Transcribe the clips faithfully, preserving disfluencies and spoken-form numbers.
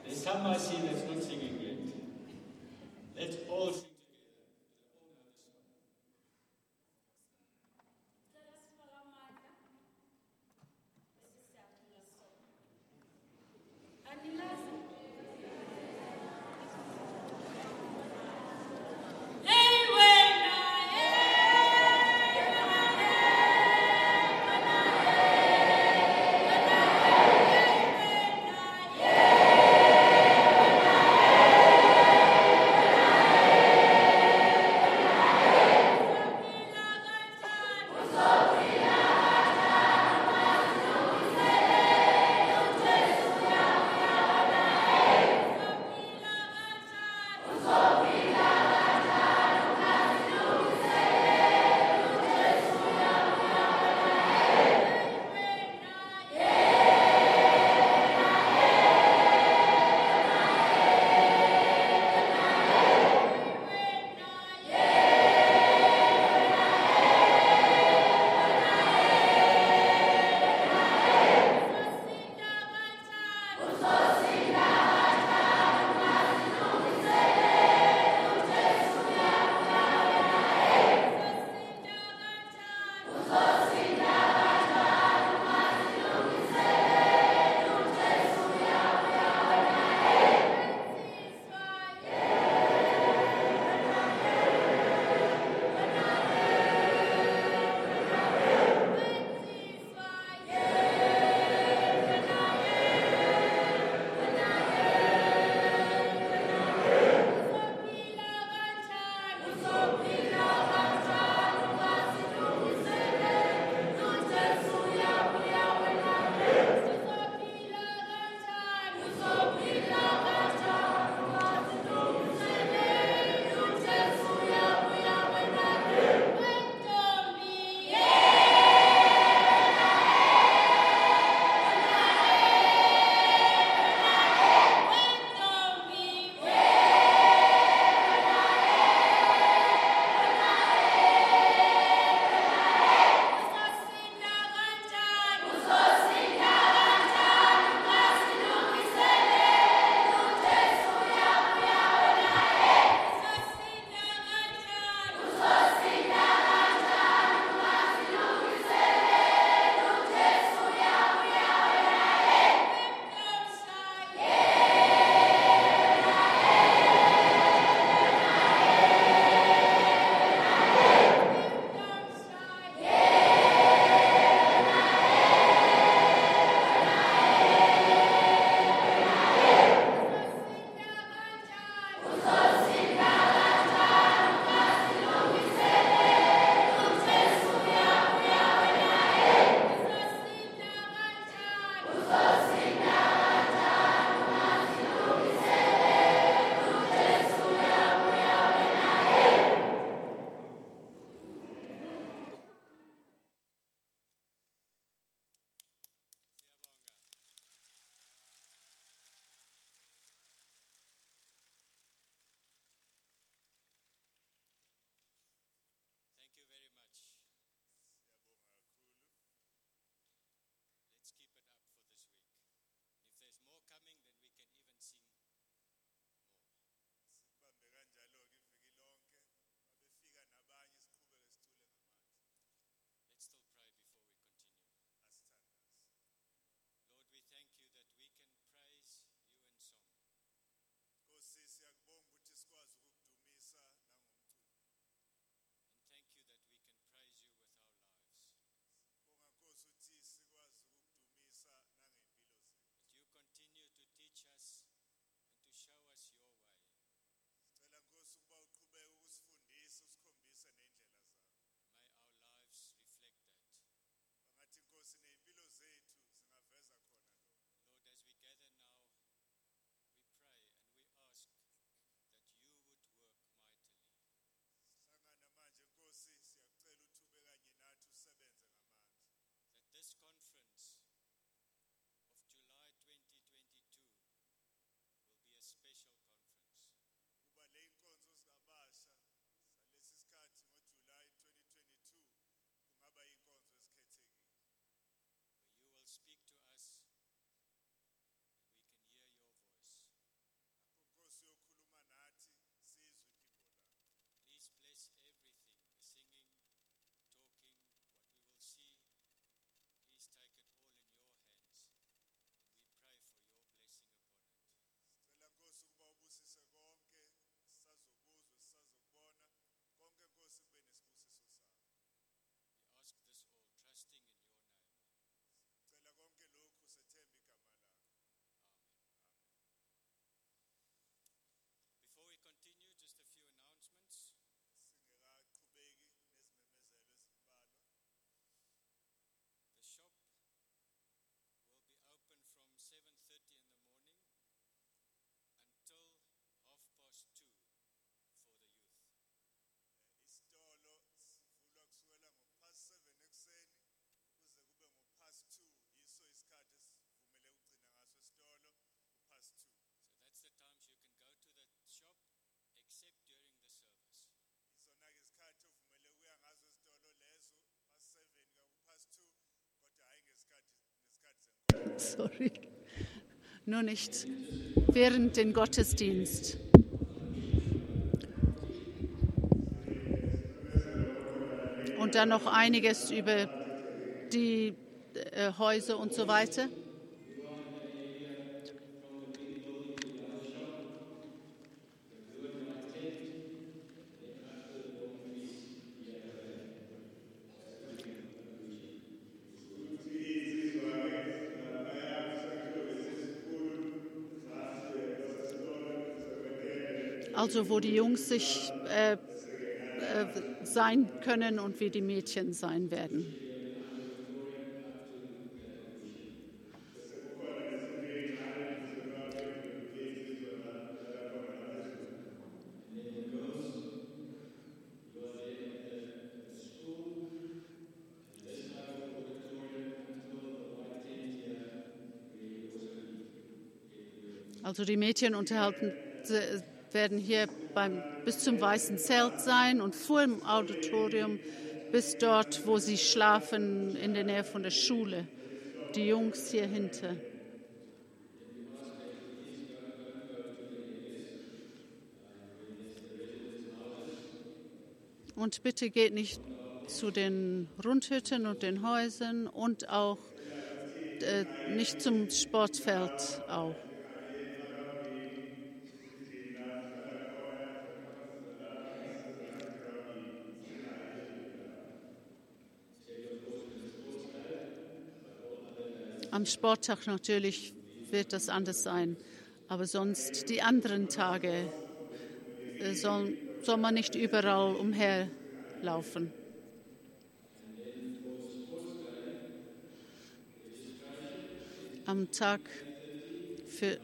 There's some I see that's not singing yet. Let's all sing. Yeah. Sorry. Nur nicht während dem Gottesdienst. Und dann noch einiges über die äh, Häuser und so weiter. Also wo die Jungs sich äh, äh, sein können und wie die Mädchen sein werden. Also die Mädchen unterhalten werden hier beim, bis zum Weißen Zelt sein und vor dem Auditorium bis dort, wo sie schlafen, in der Nähe von der Schule. Die Jungs hier hinter. Und bitte geht nicht zu den Rundhütten und den Häusern und auch äh, nicht zum Sportfeld auch. Am Sporttag natürlich wird das anders sein, aber sonst die anderen Tage äh, soll, soll man nicht überall umherlaufen. Am Tag für,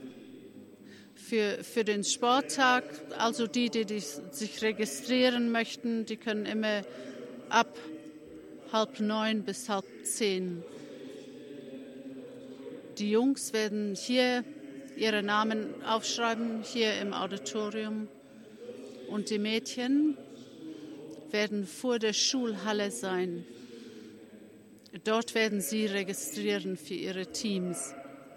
für, für den Sporttag, also die, die, die sich registrieren möchten, die können immer ab halb neun bis halb zehn. Die Jungs werden hier ihre Namen aufschreiben, hier im Auditorium. Und die Mädchen werden vor der Schulhalle sein. Dort werden sie registrieren für ihre Teams.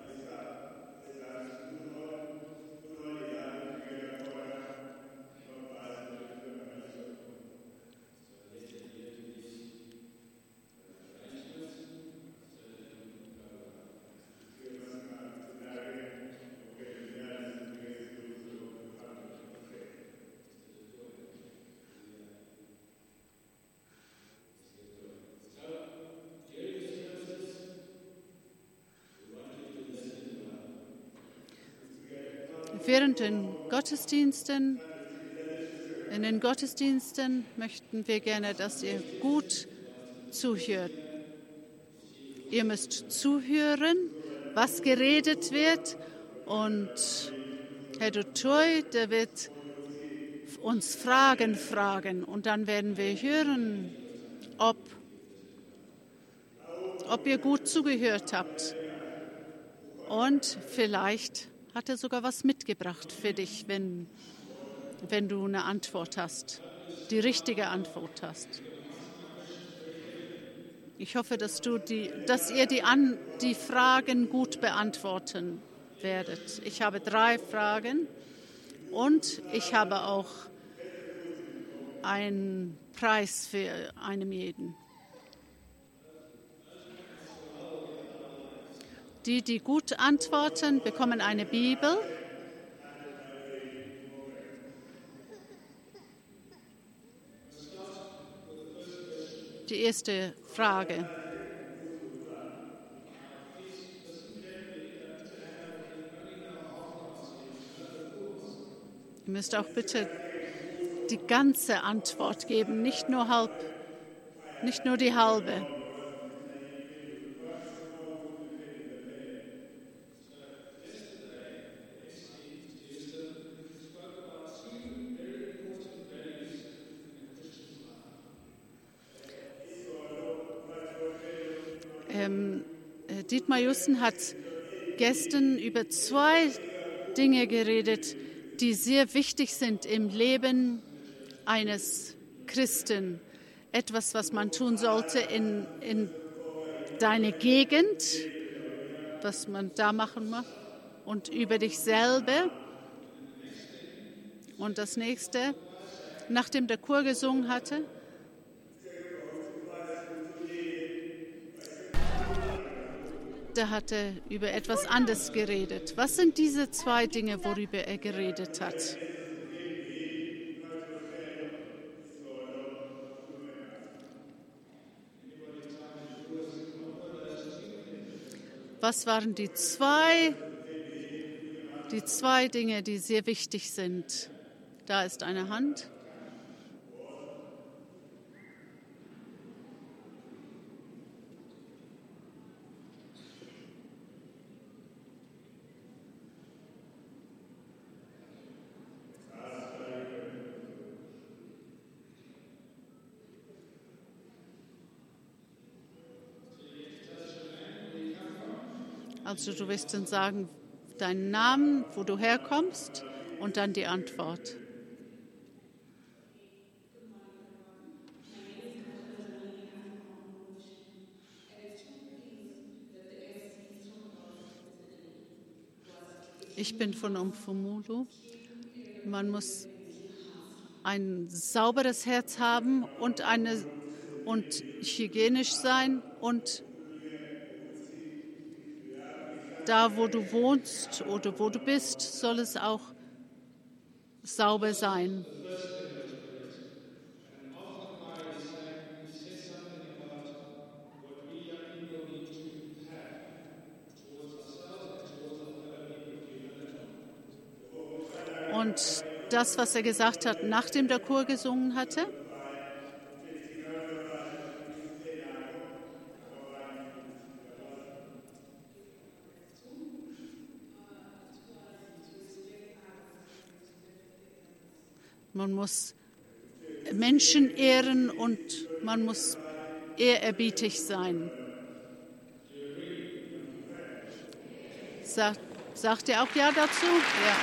Während den Gottesdiensten, in den Gottesdiensten möchten wir gerne, dass ihr gut zuhört. Ihr müsst zuhören, was geredet wird, und Herr Dutoy, der wird uns Fragen fragen, und dann werden wir hören, ob, ob ihr gut zugehört habt. Und vielleicht hat er sogar was mitgebracht für dich, wenn, wenn du eine Antwort hast, die richtige Antwort hast. Ich hoffe, dass, du die, dass ihr die, An, die Fragen gut beantworten werdet. Ich habe drei Fragen und ich habe auch einen Preis für einen jeden. Die, die gut antworten, bekommen eine Bibel. Die erste Frage. Ihr müsst auch bitte die ganze Antwort geben, nicht nur halb, nicht nur die halbe. Ähm, Dietmar Jussen hat gestern über zwei Dinge geredet, die sehr wichtig sind im Leben eines Christen. Etwas, was man tun sollte in, in deiner Gegend was man da machen muss. Und über dich selber. Und das nächste, nachdem der Chor gesungen hatte, da hat er über etwas anderes geredet. Was sind diese zwei Dinge, worüber er geredet hat? Was waren die zwei, die zwei Dinge, die sehr wichtig sind? Da ist eine Hand. Also du wirst dann sagen, deinen Namen, wo du herkommst und dann die Antwort. Ich bin von Umfumulu. Man muss ein sauberes Herz haben und, eine, und hygienisch sein und da, wo du wohnst oder wo du bist, soll es auch sauber sein. Und das, was er gesagt hat, nachdem der Chor gesungen hatte, man muss Menschen ehren und man muss ehrerbietig sein. Sagt, sagt ihr auch Ja dazu? Ja.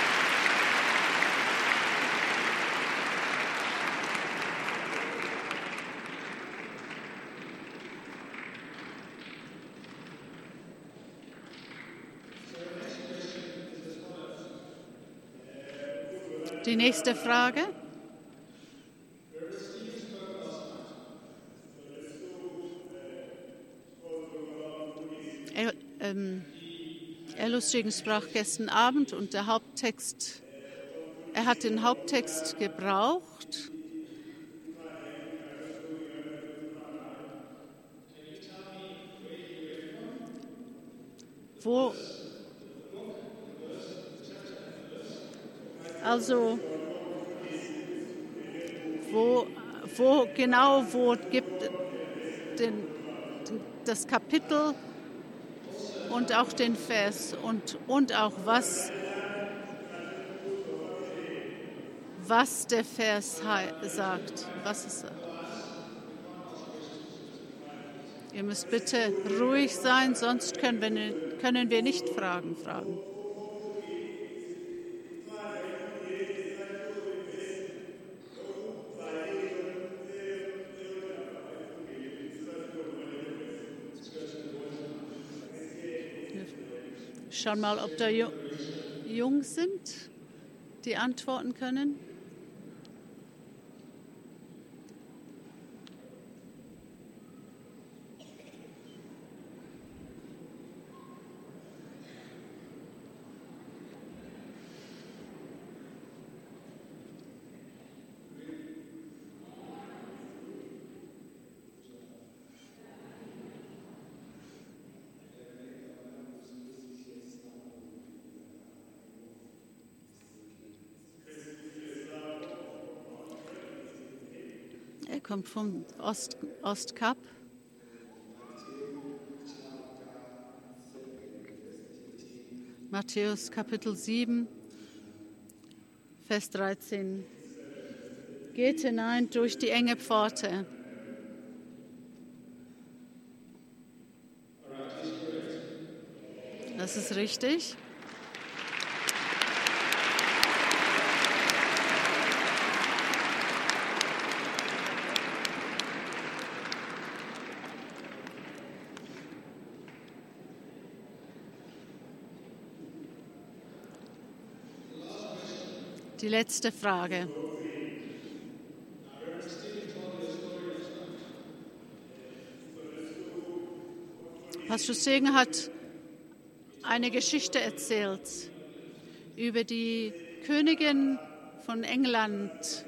Die nächste Frage. Er, ähm, Erlustigen sprach gestern Abend und der Haupttext, er hat den Haupttext gebraucht. Wo Also, wo, wo genau, wo gibt den, das Kapitel und auch den Vers und, und auch was, was der Vers sagt, was es sagt. Ihr müsst bitte ruhig sein, sonst können wir, können wir nicht Fragen fragen. Schauen mal, ob da jung sind, die antworten können. Er kommt vom Ost, Ostkap. Matthäus Kapitel sieben, Vers dreizehn. Geht hinein durch die enge Pforte. Das ist richtig. Die letzte Frage. Pastor Segen hat eine Geschichte erzählt über die Königin von England.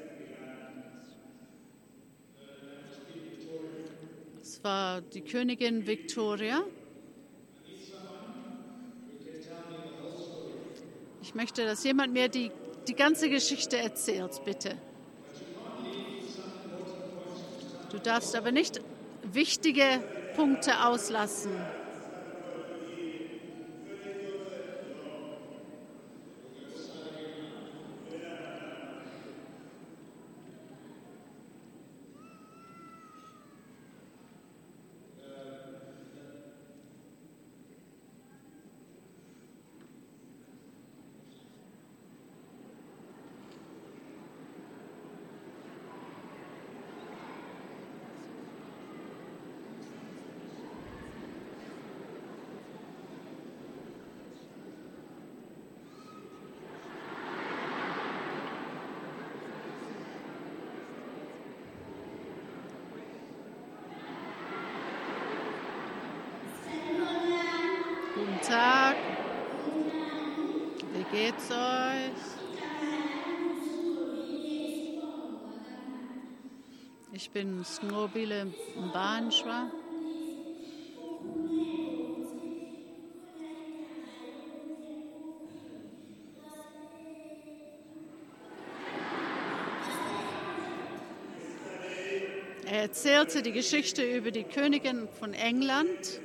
Es war die Königin Victoria. Ich möchte, dass jemand mir die, die ganze Geschichte erzählt, bitte. Du darfst aber nicht wichtige Punkte auslassen. Guten Tag. Wie geht's euch? Ich bin Snobile Bahnschwa. Er erzählte die Geschichte über die Königin von England.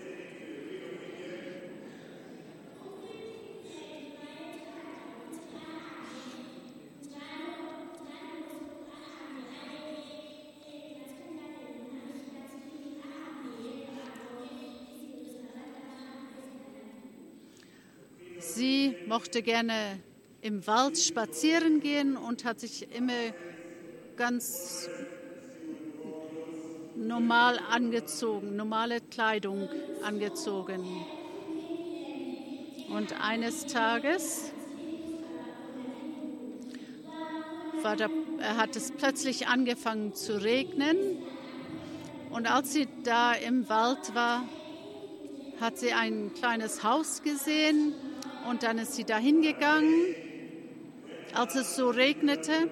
Sie mochte gerne im Wald spazieren gehen und hat sich immer ganz normal angezogen, normale Kleidung angezogen. Und eines Tages war da, hat es plötzlich angefangen zu regnen. Und als sie da im Wald war, hat sie ein kleines Haus gesehen. Und dann ist sie dahin gegangen, als es so regnete.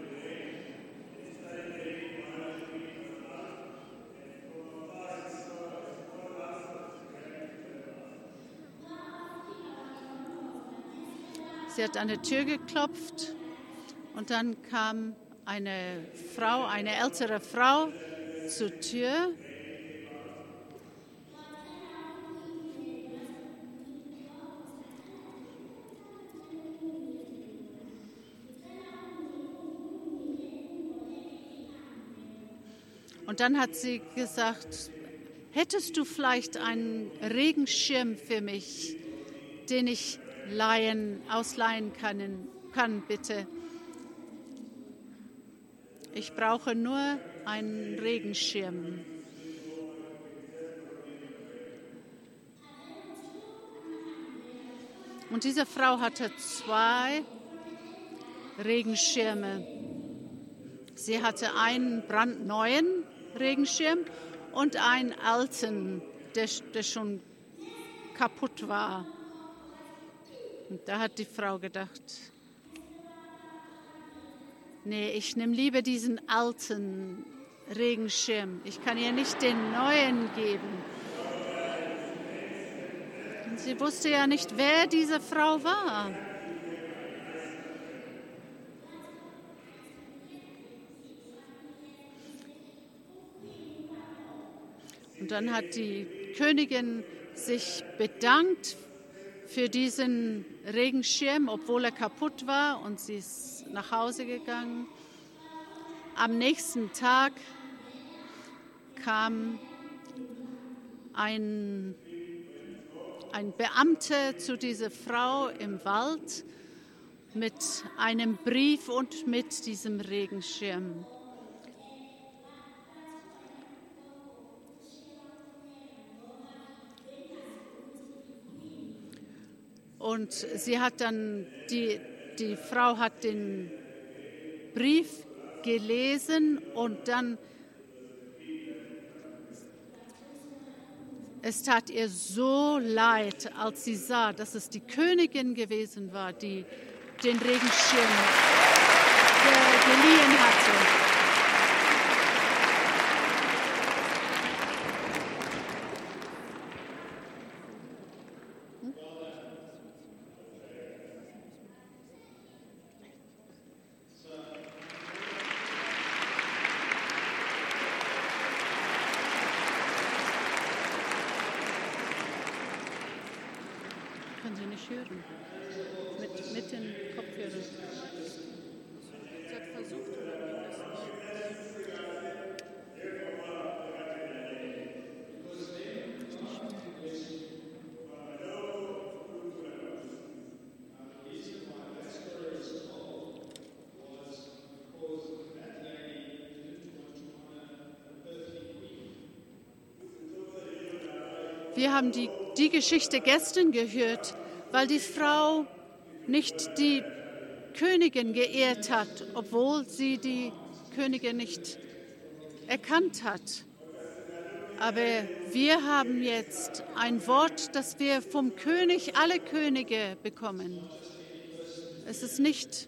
Sie hat an die Tür geklopft und dann kam eine Frau, eine ältere Frau zur Tür. Und dann hat sie gesagt, hättest du vielleicht einen Regenschirm für mich, den ich leihen, ausleihen kann, kann, bitte? Ich brauche nur einen Regenschirm. Und diese Frau hatte zwei Regenschirme. Sie hatte einen brandneuen Regenschirm und einen alten, der, der schon kaputt war. Und da hat die Frau gedacht, nee, ich nehme lieber diesen alten Regenschirm. Ich kann ihr nicht den neuen geben. Und sie wusste ja nicht, wer diese Frau war. Und dann hat die Königin sich bedankt für diesen Regenschirm, obwohl er kaputt war, und sie ist nach Hause gegangen. Am nächsten Tag kam ein, ein Beamter zu dieser Frau im Wald mit einem Brief und mit diesem Regenschirm. Und sie hat dann, die, die Frau hat den Brief gelesen und dann, es tat ihr so leid, als sie sah, dass es die Königin gewesen war, die den Regenschirm geliehen hatte. Können Sie nicht hören? Mit, mit den Kopfhörern. Sie hat versucht, oder ging das nicht. Wir haben die Die Geschichte gestern gehört, weil die Frau nicht die Königin geehrt hat, obwohl sie die Königin nicht erkannt hat. Aber wir haben jetzt ein Wort, das wir vom König aller Könige bekommen. Es ist nicht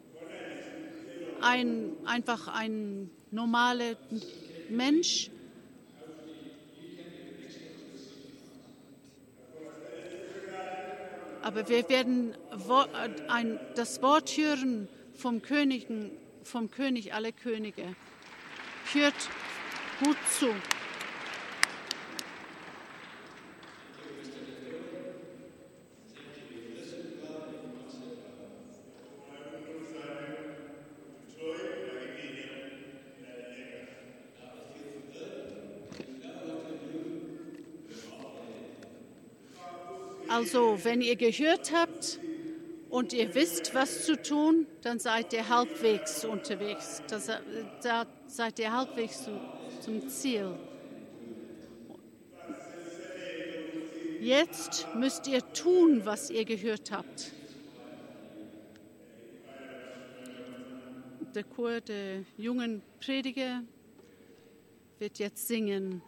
ein, einfach ein normaler Mensch, aber wir werden ein, das Wort hören vom König, vom König aller Könige. Hört gut zu. Also, wenn ihr gehört habt und ihr wisst, was zu tun, dann seid ihr halbwegs unterwegs. Das, da seid ihr halbwegs zum, zum Ziel. Jetzt müsst ihr tun, was ihr gehört habt. Der Chor der jungen Prediger wird jetzt singen.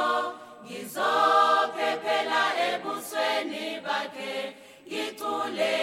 Ngizophephela ebusweni bakhe ngithule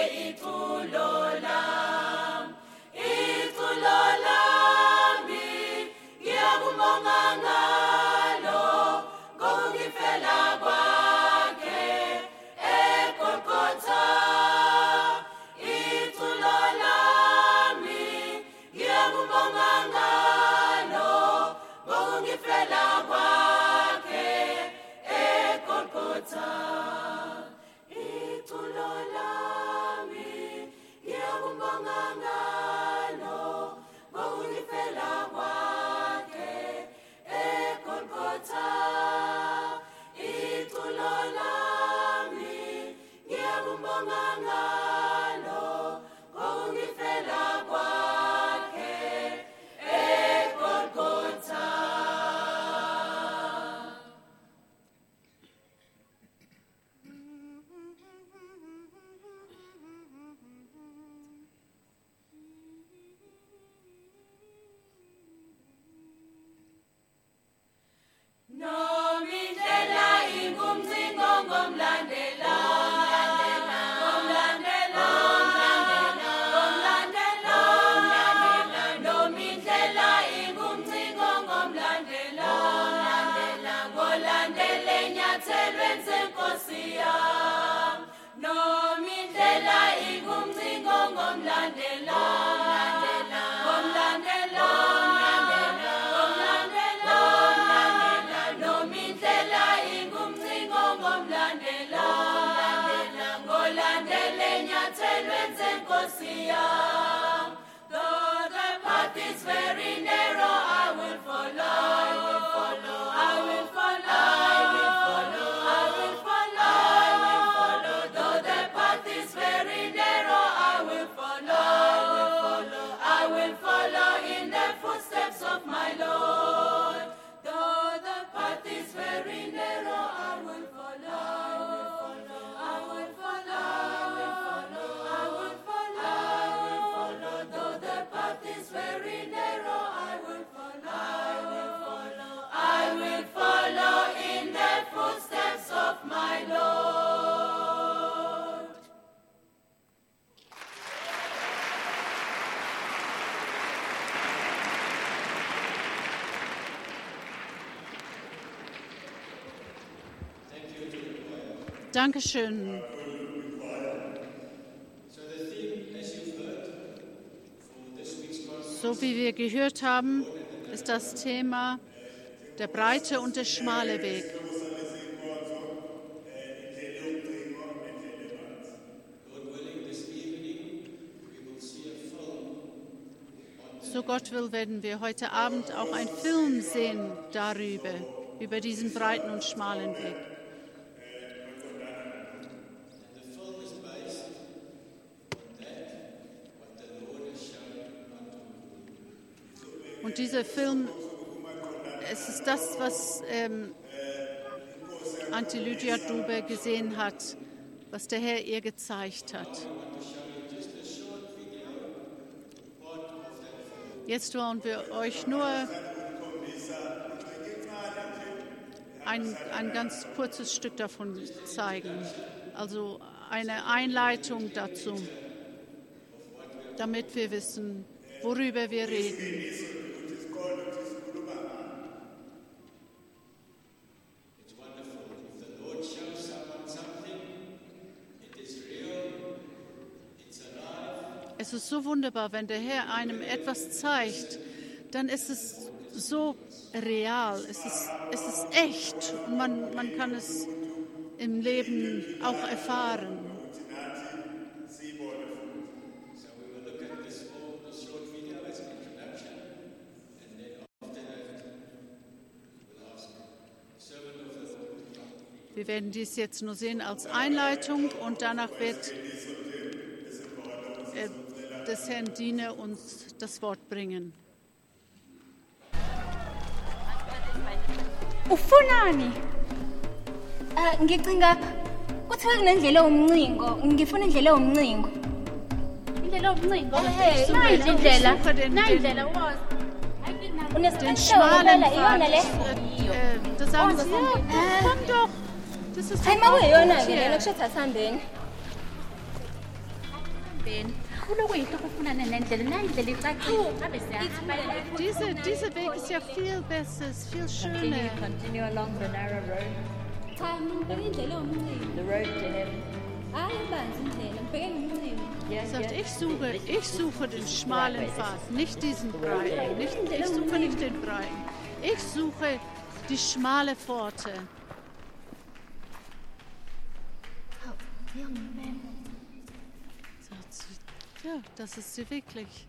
see him. Though the path is very narrow, I will follow. I will follow. I will follow. I will follow. I will follow. Though the path is very narrow, I will follow. I will follow in the footsteps of my Lord. Though the path is very narrow, I will follow. I will follow. I will follow. I will follow. Though the path is very narrow, I will follow. I will follow. I will follow in the footsteps of my Lord. Dankeschön. So wie wir gehört haben, ist das Thema der breite und der schmale Weg. So Gott will, werden wir heute Abend auch einen Film sehen darüber, über diesen breiten und schmalen Weg. Und dieser Film, es ist das, was ähm, Auntie Lydia Dube gesehen hat, was der Herr ihr gezeigt hat. Jetzt wollen wir euch nur ein, ein ganz kurzes Stück davon zeigen, also eine Einleitung dazu, damit wir wissen, worüber wir reden. Es ist so wunderbar, wenn der Herr einem etwas zeigt, dann ist es so real, es ist, es ist echt und man, man kann es im Leben auch erfahren. Wir werden dies jetzt nur sehen als Einleitung und danach wird äh, des Herrn Diener uns das Wort bringen. Ufunani? Ah, ngicinga kuthiwa kunendlela yomncingo, ngifuna indlela yomncingo. Indlela yomncingo? Eh, nayi indlela. Nayi indlela was. Den schmalen Pfad. Äh, da sagen sie, ja, komm doch. Das ist Hayi makuyiyona ke lena kushetha sambeni. Ben. Kulokuyinto kufunana nendlela nayi indlela icacile. Ngabe siyahamba. Diese, dieser Weg ist ja viel besser, ist viel schöner. Continue along the narrow road, Cha, ngibheka indlela yomncingo. the road to heaven. Hayi banzi indlela, ngibheke ngomncingo. Yes, Er sagt, yes. ich suche, ich suche den schmalen Pfad, nicht diesen breiten. Nicht, ich suche nicht den breiten. Ich suche die schmale Pforte. Sagt sie, ja, das ist sie wirklich.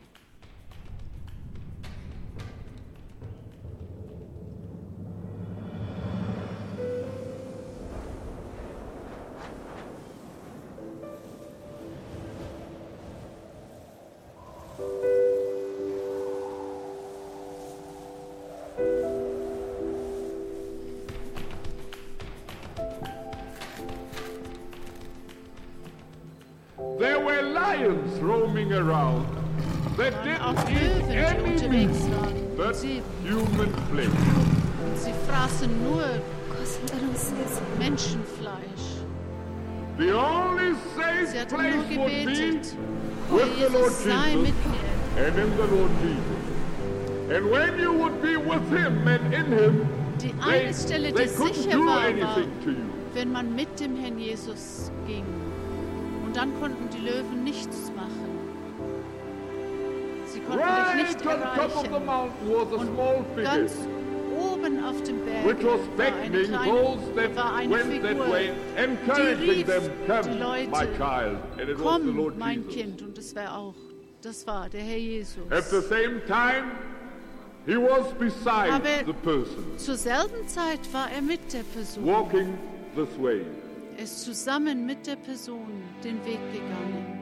There were lions roaming around that waren auch didn't eat Löwen, die unterwegs any waren. meat but Sie, human flesh. sie fraßen nur Nkosi ngicela ungisize. Menschenfleisch. The only Sie safe hatten nur place would be gebetet, with the Lord Jesus sei Jesus mit mir. and in the Lord Jesus. And when you would be with him and in him, Die they, eine Stelle, they die couldn't sicher do war, war, anything to you. wenn man mit dem Herrn Jesus ging. Und dann konnten die Löwen nichts machen. Sie konnten dich Right nicht on top of the erreichen. mountain was a small Ganz figure. oben oben auf dem Berg which was war eine beckoning kleine, those that war eine went that Figur, way, die encouraging rief them, die come, Leute, my child. And it was the komm, Lord mein Jesus. Kind. Und das war auch, das war der Herr Jesus. At the same time, he was beside Aber the person, zur selben Zeit war er mit der Person. walking this way. Er ist zusammen mit der Person den Weg gegangen.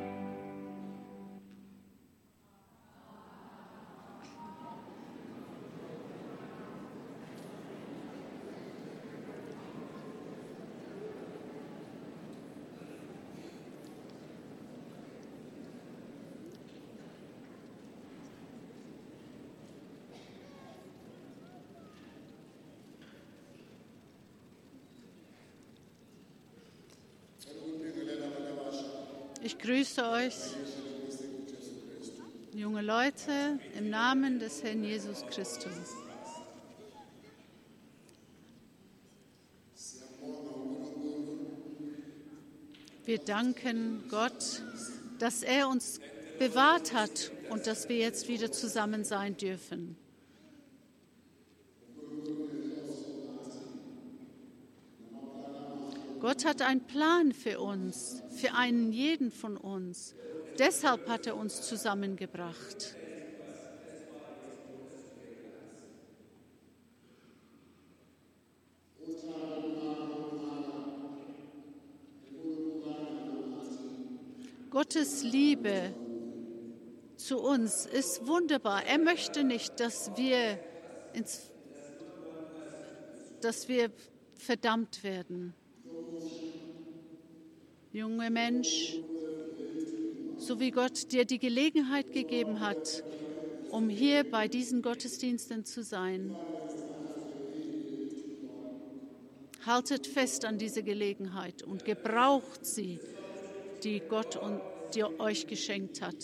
Ich grüße euch, junge Leute, im Namen des Herrn Jesus Christus. Wir danken Gott, dass er uns bewahrt hat und dass wir jetzt wieder zusammen sein dürfen. Gott hat einen Plan für uns, für einen jeden von uns. Deshalb hat er uns zusammengebracht. Gottes Liebe zu uns ist wunderbar. Er möchte nicht, dass wir, ins, dass wir verdammt werden. Junger Mensch, so wie Gott dir die Gelegenheit gegeben hat, um hier bei diesen Gottesdiensten zu sein, haltet fest an diese Gelegenheit und gebraucht sie, die Gott und die euch geschenkt hat.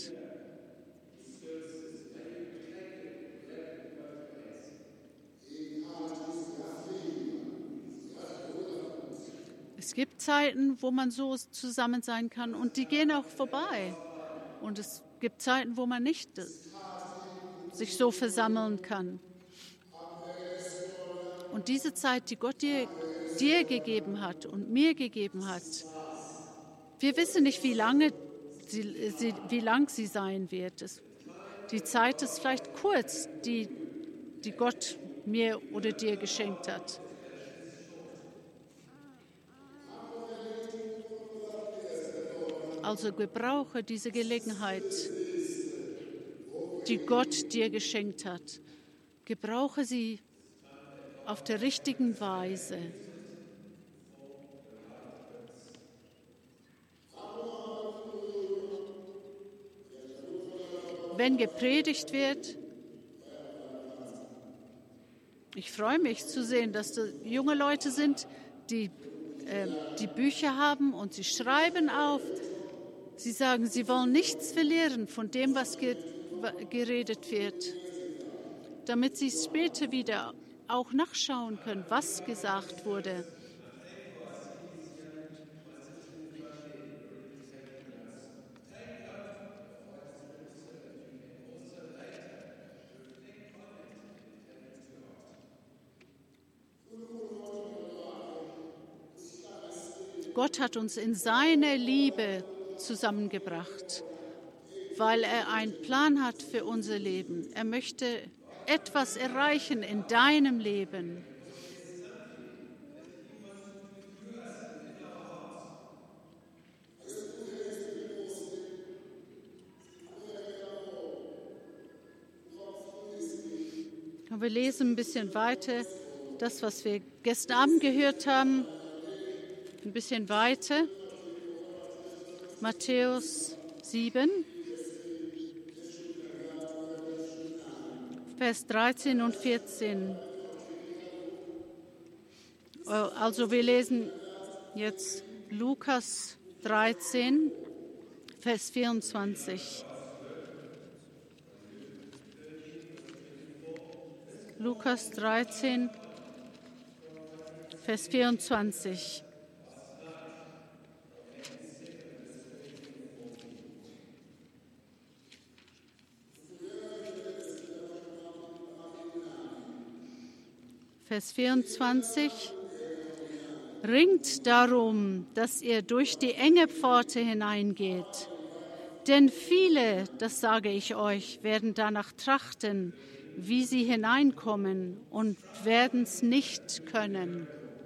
Es gibt Zeiten, wo man so zusammen sein kann und die gehen auch vorbei. Und es gibt Zeiten, wo man nicht sich so versammeln kann. Und diese Zeit, die Gott dir, dir gegeben hat und mir gegeben hat, wir wissen nicht, wie lange sie, sie, wie lang sie sein wird. Es, die Zeit ist vielleicht kurz, die, die Gott mir oder dir geschenkt hat. Also gebrauche diese Gelegenheit, die Gott dir geschenkt hat. Gebrauche sie auf der richtigen Weise. Wenn gepredigt wird, ich freue mich zu sehen, dass das junge Leute sind, die äh, die Bücher haben und sie schreiben auf. Sie sagen, sie wollen nichts verlieren von dem, was ge- geredet wird, damit sie später wieder auch nachschauen können, was gesagt wurde. Gott hat uns in seiner Liebe zusammengebracht, weil er einen Plan hat für unser Leben. Er möchte etwas erreichen in deinem Leben. Und wir lesen ein bisschen weiter, das, was wir gestern Abend gehört haben, ein bisschen weiter. Matthäus sieben, Vers dreizehn und vierzehn. Also wir lesen jetzt Lukas dreizehn, Vers vierundzwanzig. Lukas dreizehn, Vers vierundzwanzig. Vers vierundzwanzig. Ringt darum, dass ihr durch die enge Pforte hineingeht. Denn viele, das sage ich euch, werden danach trachten, wie sie hineinkommen und werden es nicht können.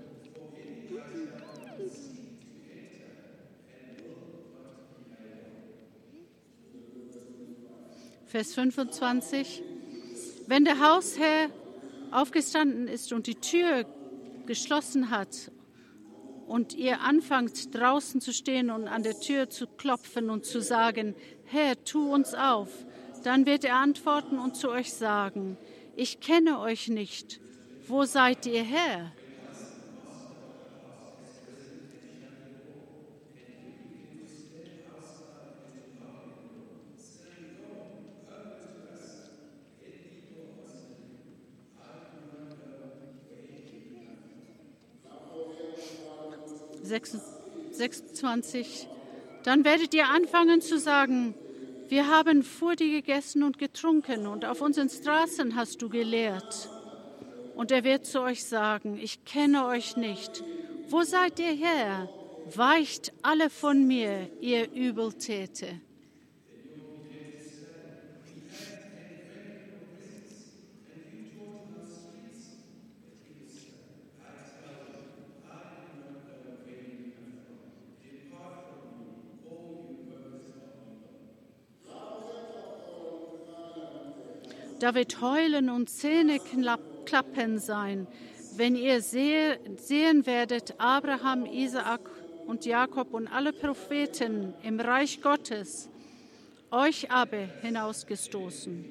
Vers fünfundzwanzig. Wenn der Hausherr aufgestanden ist und die Tür geschlossen hat und ihr anfangt draußen zu stehen und an der Tür zu klopfen und zu sagen, Herr, tu uns auf, dann wird er antworten und zu euch sagen, ich kenne euch nicht, wo seid ihr her? sechsundzwanzig. Dann werdet ihr anfangen zu sagen, wir haben vor dir gegessen und getrunken und auf unseren Straßen hast du gelehrt. Und er wird zu euch sagen, ich kenne euch nicht. Wo seid ihr her? Weicht alle von mir, ihr Übeltäter. Da wird Heulen und Zähneklappen sein, wenn ihr sehen werdet, Abraham, Isaak und Jakob und alle Propheten im Reich Gottes, euch aber hinausgestoßen.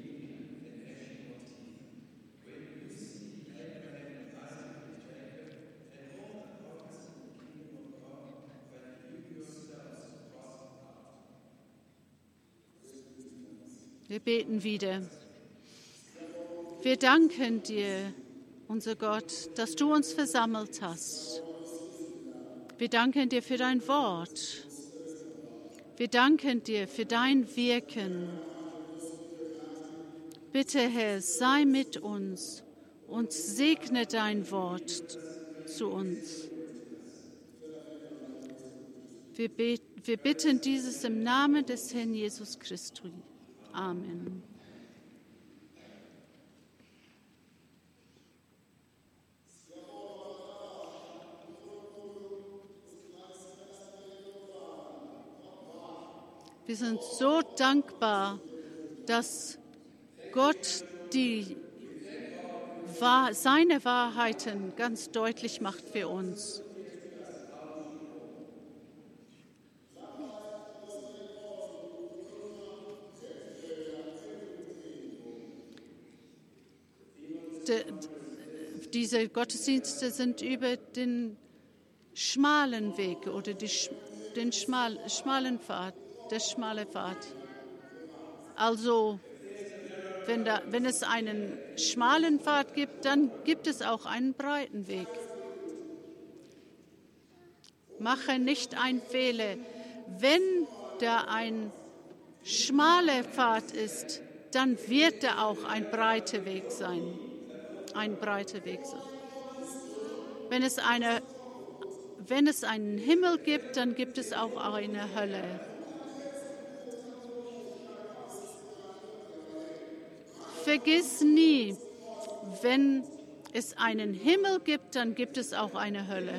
Wir beten wieder. Wir danken dir, unser Gott, dass du uns versammelt hast. Wir danken dir für dein Wort. Wir danken dir für dein Wirken. Bitte, Herr, sei mit uns und segne dein Wort zu uns. Wir, bet- wir bitten dieses im Namen des Herrn Jesus Christus. Amen. Wir sind so dankbar, dass Gott die, seine Wahrheiten ganz deutlich macht für uns. De, diese Gottesdienste sind über den schmalen Weg oder die, den schmal, schmalen Pfad. Der schmale Pfad. Also, wenn, da, wenn es einen schmalen Pfad gibt, dann gibt es auch einen breiten Weg. Mache nicht einen Fehler. Wenn da ein schmaler Pfad ist, dann wird da auch ein breiter Weg sein. Ein breiter Weg sein. Wenn es, eine, wenn es einen Himmel gibt, dann gibt es auch eine Hölle. Vergiss nie, wenn es einen Himmel gibt, dann gibt es auch eine Hölle.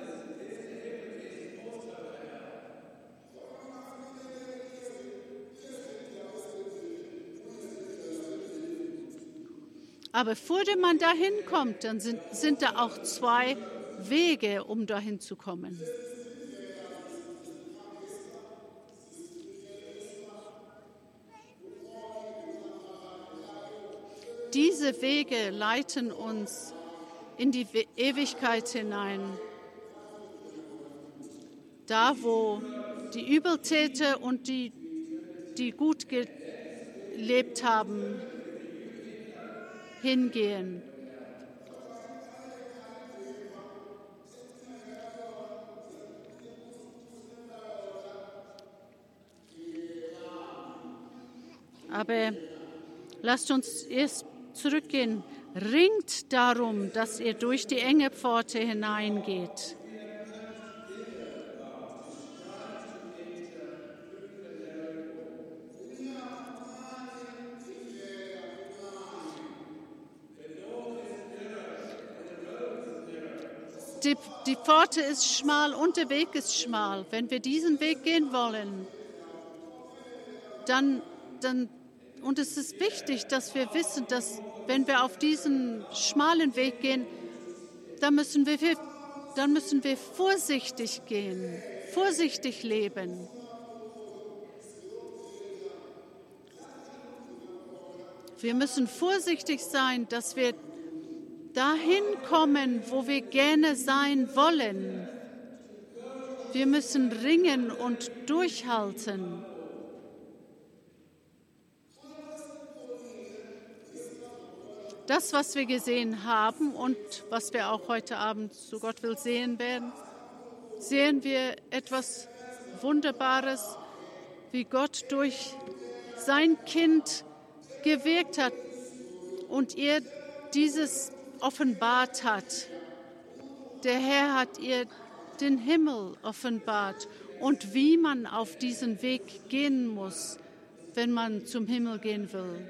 Aber bevor man dahin kommt, dann sind, sind da auch zwei Wege, um dahin zu kommen. Diese Wege leiten uns in die Ewigkeit hinein, da wo die Übeltäter und die, die gut gelebt haben, hingehen. Aber lasst uns erst zurückgehen. Ringt darum, dass ihr durch die enge Pforte hineingeht. Die, die Pforte ist schmal und der Weg ist schmal. Wenn wir diesen Weg gehen wollen, dann, dann, und es ist wichtig, dass wir wissen, dass wenn wir auf diesen schmalen Weg gehen, dann müssen wir, dann müssen wir vorsichtig gehen, vorsichtig leben. Wir müssen vorsichtig sein, dass wir dahin kommen, wo wir gerne sein wollen. Wir müssen ringen und durchhalten. Das, was wir gesehen haben und was wir auch heute Abend, so Gott will, sehen werden, sehen wir etwas Wunderbares, wie Gott durch sein Kind gewirkt hat und ihr dieses offenbart hat. Der Herr hat ihr den Himmel offenbart und wie man auf diesen Weg gehen muss, wenn man zum Himmel gehen will.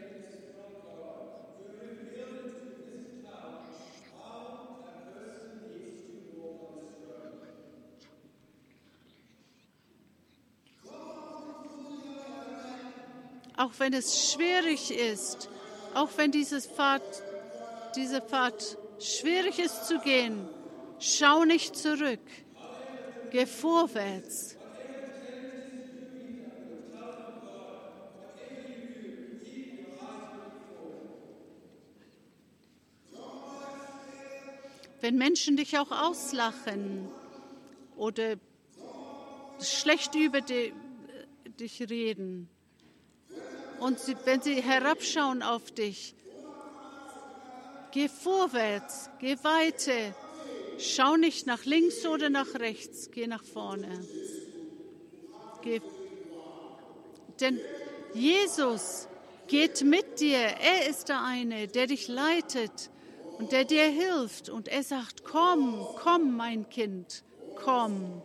Auch wenn es schwierig ist, auch wenn dieses Pfad, diese Pfad schwierig ist zu gehen, schau nicht zurück, geh vorwärts. Wenn Menschen dich auch auslachen oder schlecht über die, dich reden, und sie, wenn sie herabschauen auf dich, geh vorwärts, geh weiter. Schau nicht nach links oder nach rechts, geh nach vorne. Geh. Denn Jesus geht mit dir. Er ist der eine, der dich leitet und der dir hilft. Und er sagt, komm, komm, mein Kind, komm.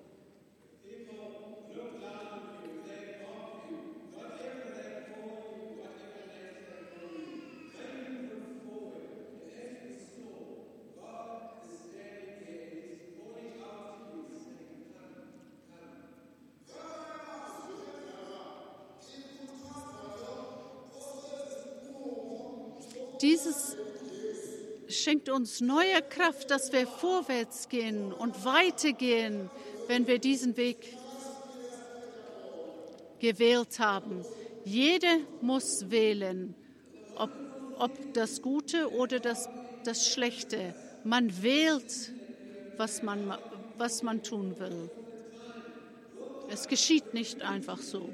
Dieses schenkt uns neue Kraft, dass wir vorwärts gehen und weitergehen, wenn wir diesen Weg gewählt haben. Jeder muss wählen, ob, ob das Gute oder das, das Schlechte. Man wählt, was man, was man tun will. Es geschieht nicht einfach so.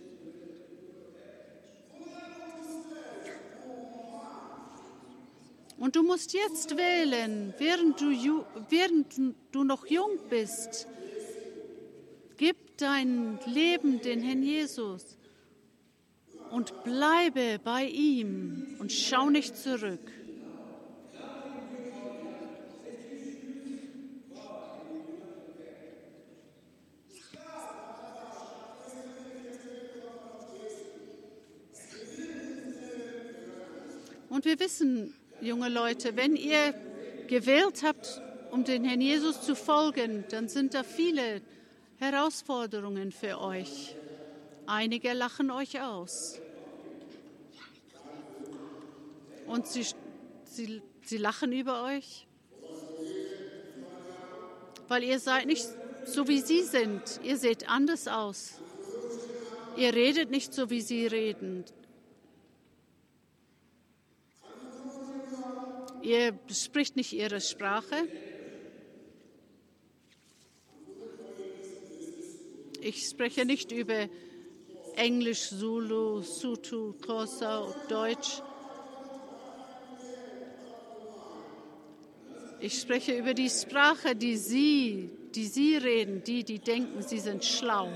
Und du musst jetzt wählen, während du, während du noch jung bist. Gib dein Leben den Herrn Jesus und bleibe bei ihm und schau nicht zurück. Und wir wissen, junge Leute, wenn ihr gewählt habt, um den Herrn Jesus zu folgen, dann sind da viele Herausforderungen für euch. Einige lachen euch aus. Und sie, sie, sie lachen über euch, weil ihr seid nicht so, wie sie sind. Ihr seht anders aus. Ihr redet nicht so, wie sie reden. Ihr spricht nicht ihre Sprache. Ich spreche nicht über Englisch, Zulu, Sotho, Xhosa und Deutsch. Ich spreche über die Sprache, die sie, die sie reden, die, die denken, sie sind schlau.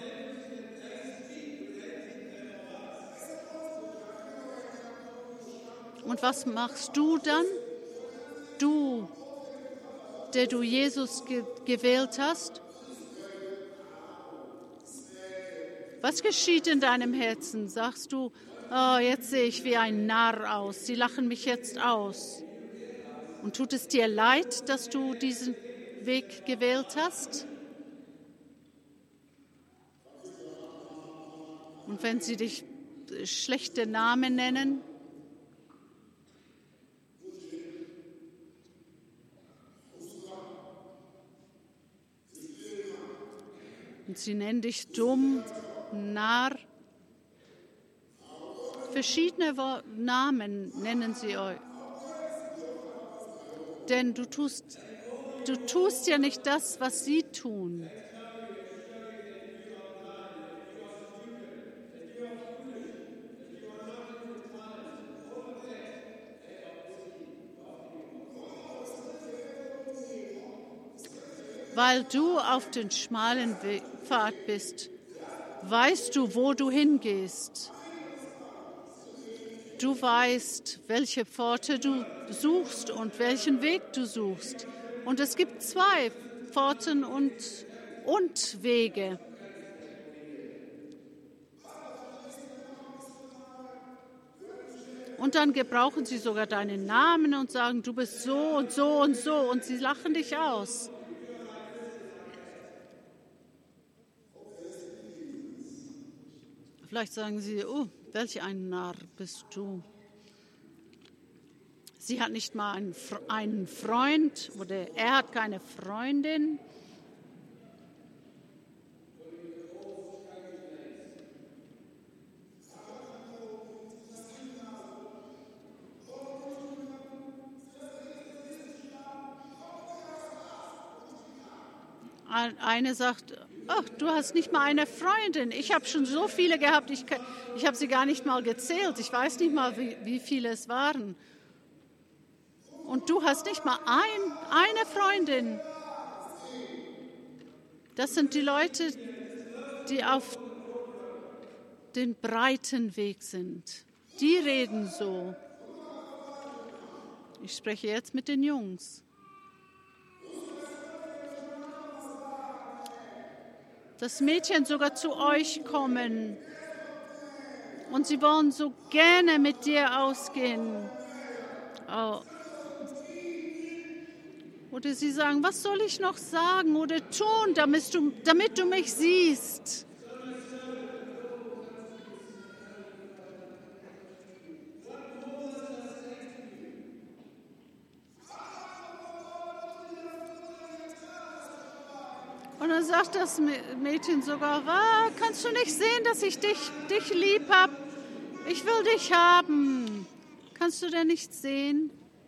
Und was machst du dann? du, der du Jesus ge- gewählt hast? Was geschieht in deinem Herzen? Sagst du, oh, jetzt sehe ich wie ein Narr aus, sie lachen mich jetzt aus. Und tut es dir leid, dass du diesen Weg gewählt hast? Und wenn sie dich schlechte Namen nennen? Und sie nennen dich dumm, Narr. Verschiedene Wo- Namen nennen sie euch. Denn du tust, du tust ja nicht das, was sie tun. Weil du auf den schmalen We- Pfad bist, weißt du, wo du hingehst. Du weißt, welche Pforte du suchst und welchen Weg du suchst. Und es gibt zwei Pforten und, und Wege. Und dann gebrauchen sie sogar deinen Namen und sagen, du bist so und so und so. Und sie lachen dich aus. Vielleicht sagen sie, oh, welch ein Narr bist du. Sie hat nicht mal einen, einen Freund oder er hat keine Freundin. Eine sagt, ach, du hast nicht mal eine Freundin. Ich habe schon so viele gehabt, ich, ich habe sie gar nicht mal gezählt. Ich weiß nicht mal, wie, wie viele es waren. Und du hast nicht mal ein, eine Freundin. Das sind die Leute, die auf den breiten Weg sind. Die reden so. Ich spreche jetzt mit den Jungs. Dass Mädchen sogar zu euch kommen und sie wollen so gerne mit dir ausgehen. Oh. Oder sie sagen, was soll ich noch sagen oder tun, damit du, damit du mich siehst? Und dann sagt das Mädchen sogar, ah, kannst du nicht sehen, dass ich dich, dich lieb habe? Ich will dich haben. Kannst du denn nicht sehen?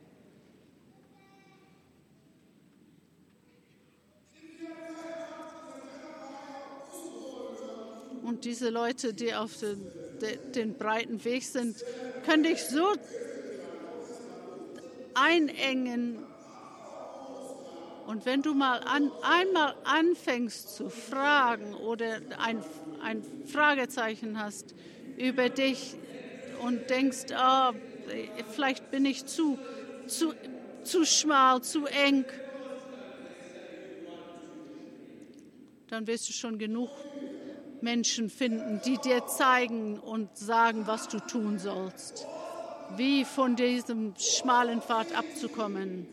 Und diese Leute, die auf den, den, den breiten Weg sind, können dich so einengen. Und wenn du mal an, einmal anfängst zu fragen oder ein, ein Fragezeichen hast über dich und denkst, oh, vielleicht bin ich zu, zu, zu schmal, zu eng, dann wirst du schon genug Menschen finden, die dir zeigen und sagen, was du tun sollst, wie von diesem schmalen Pfad abzukommen.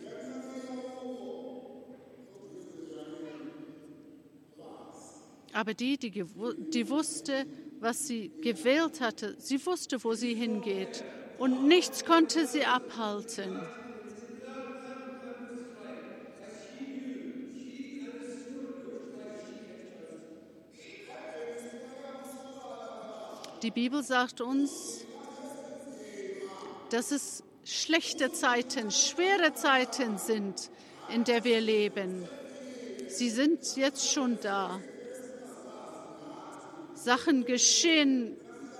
Aber die, die, die wusste, was sie gewählt hatte, sie wusste, wo sie hingeht und nichts konnte sie abhalten. Die Bibel sagt uns, dass es schlechte Zeiten, schwere Zeiten sind, in der wir leben. Sie sind jetzt schon da. Sachen geschehen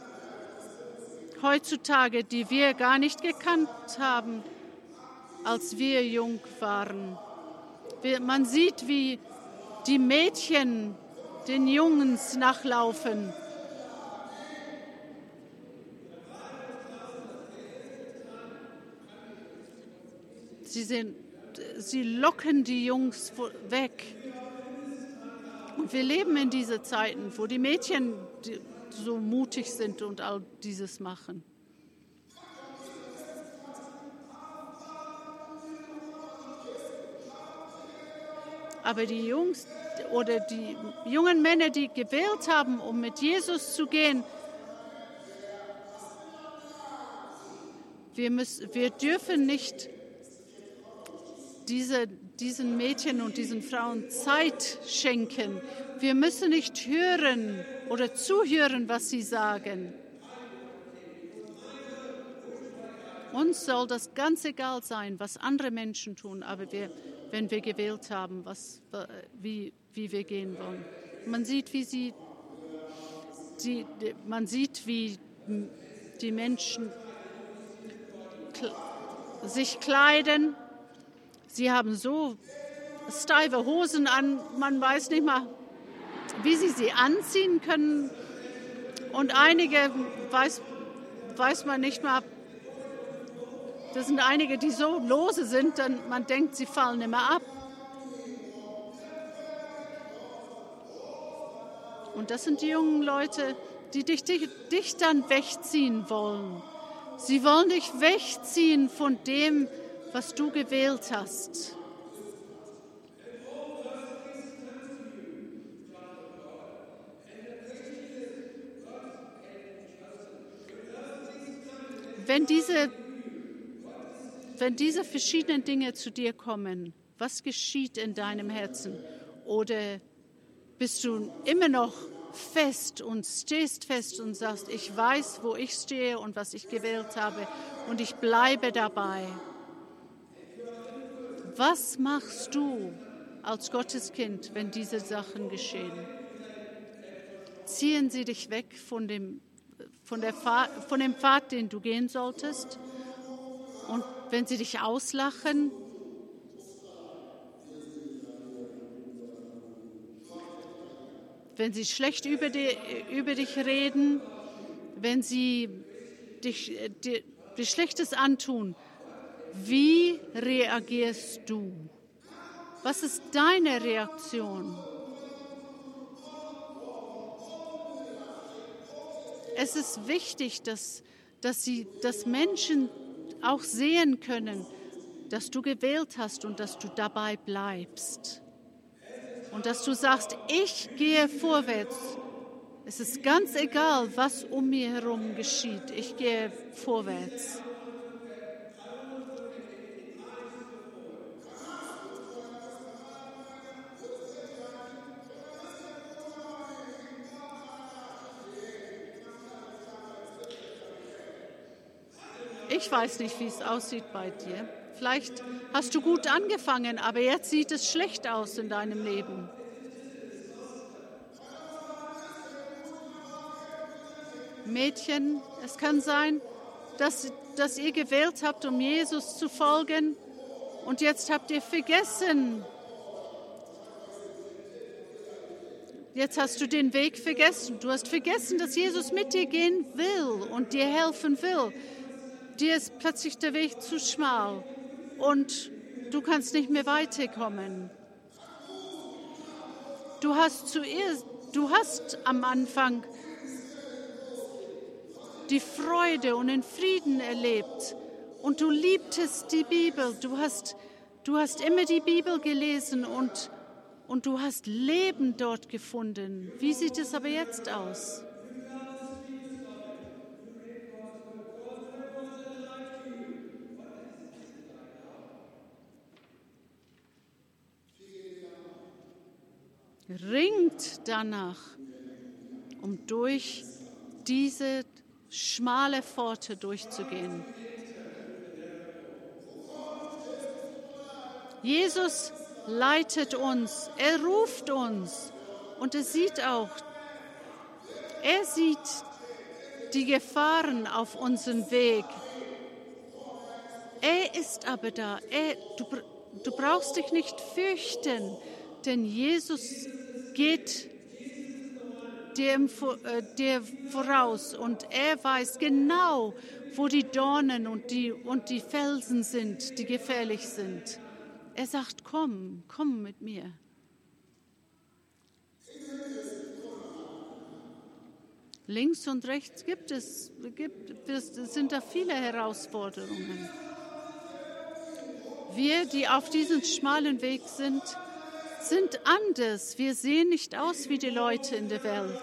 heutzutage, die wir gar nicht gekannt haben, als wir jung waren. Wir, man sieht, wie die Mädchen den Jungs nachlaufen. Sie, sind, sie locken die Jungs weg. Und wir leben in diesen Zeiten, wo die Mädchen so mutig sind und all dieses machen. Aber die Jungs oder die jungen Männer, die gewählt haben, um mit Jesus zu gehen, wir, müssen, wir dürfen nicht diese, diesen Mädchen und diesen Frauen Zeit schenken. Wir müssen nicht hören oder zuhören, was sie sagen. Uns soll das ganz egal sein, was andere Menschen tun, aber wir, wenn wir gewählt haben, was, wie, wie wir gehen wollen. Man sieht, wie sie, die, man sieht, wie die Menschen sich kleiden. Sie haben so steife Hosen an, man weiß nicht mal, wie sie sie anziehen können. Und einige weiß, weiß man nicht mal. Das sind einige, die so lose sind, dann man denkt, sie fallen immer ab. Und das sind die jungen Leute, die dich, dich, dich dann wegziehen wollen. Sie wollen dich wegziehen von dem, was du gewählt hast. Wenn diese Wenn diese verschiedenen Dinge zu dir kommen, was geschieht in deinem Herzen? Oder bist du immer noch fest und stehst fest und sagst, ich weiß, wo ich stehe und was ich gewählt habe und ich bleibe dabei? Was machst du als Gotteskind, wenn diese Sachen geschehen? Ziehen sie dich weg von dem, von der Pfad, von dem Pfad, den du gehen solltest? Und wenn sie dich auslachen, wenn sie schlecht über, die, über dich reden, wenn sie dich, dir, dir Schlechtes antun, wie reagierst du? Was ist deine Reaktion? Es ist wichtig, dass, dass, sie, dass Menschen auch sehen können, dass du gewählt hast und dass du dabei bleibst. Und dass du sagst, ich gehe vorwärts. Es ist ganz egal, was um mir herum geschieht. Ich gehe vorwärts. Ich weiß nicht, wie es aussieht bei dir. Vielleicht hast du gut angefangen, aber jetzt sieht es schlecht aus in deinem Leben. Mädchen, es kann sein, dass, dass ihr gewählt habt, um Jesus zu folgen, und jetzt habt ihr vergessen. Jetzt hast du den Weg vergessen. Du hast vergessen, dass Jesus mit dir gehen will und dir helfen will. Dir ist plötzlich der Weg zu schmal und du kannst nicht mehr weiterkommen. Du hast zuerst, du hast am Anfang die Freude und den Frieden erlebt und du liebtest die Bibel. Du hast, du hast immer die Bibel gelesen und, und du hast Leben dort gefunden. Wie sieht es aber jetzt aus? Ringt danach, um durch diese schmale Pforte durchzugehen. Jesus leitet uns, er ruft uns und er sieht auch, er sieht die Gefahren auf unserem Weg. Er ist aber da, er, du, du brauchst dich nicht fürchten, denn Jesus geht dir, im, äh, dir voraus und er weiß genau, wo die Dornen und die, und die Felsen sind, die gefährlich sind. Er sagt, komm, komm mit mir. Links und rechts gibt es, gibt, es sind da viele Herausforderungen. Wir, die auf diesem schmalen Weg sind, sind anders. Wir sehen nicht aus wie die Leute in der Welt.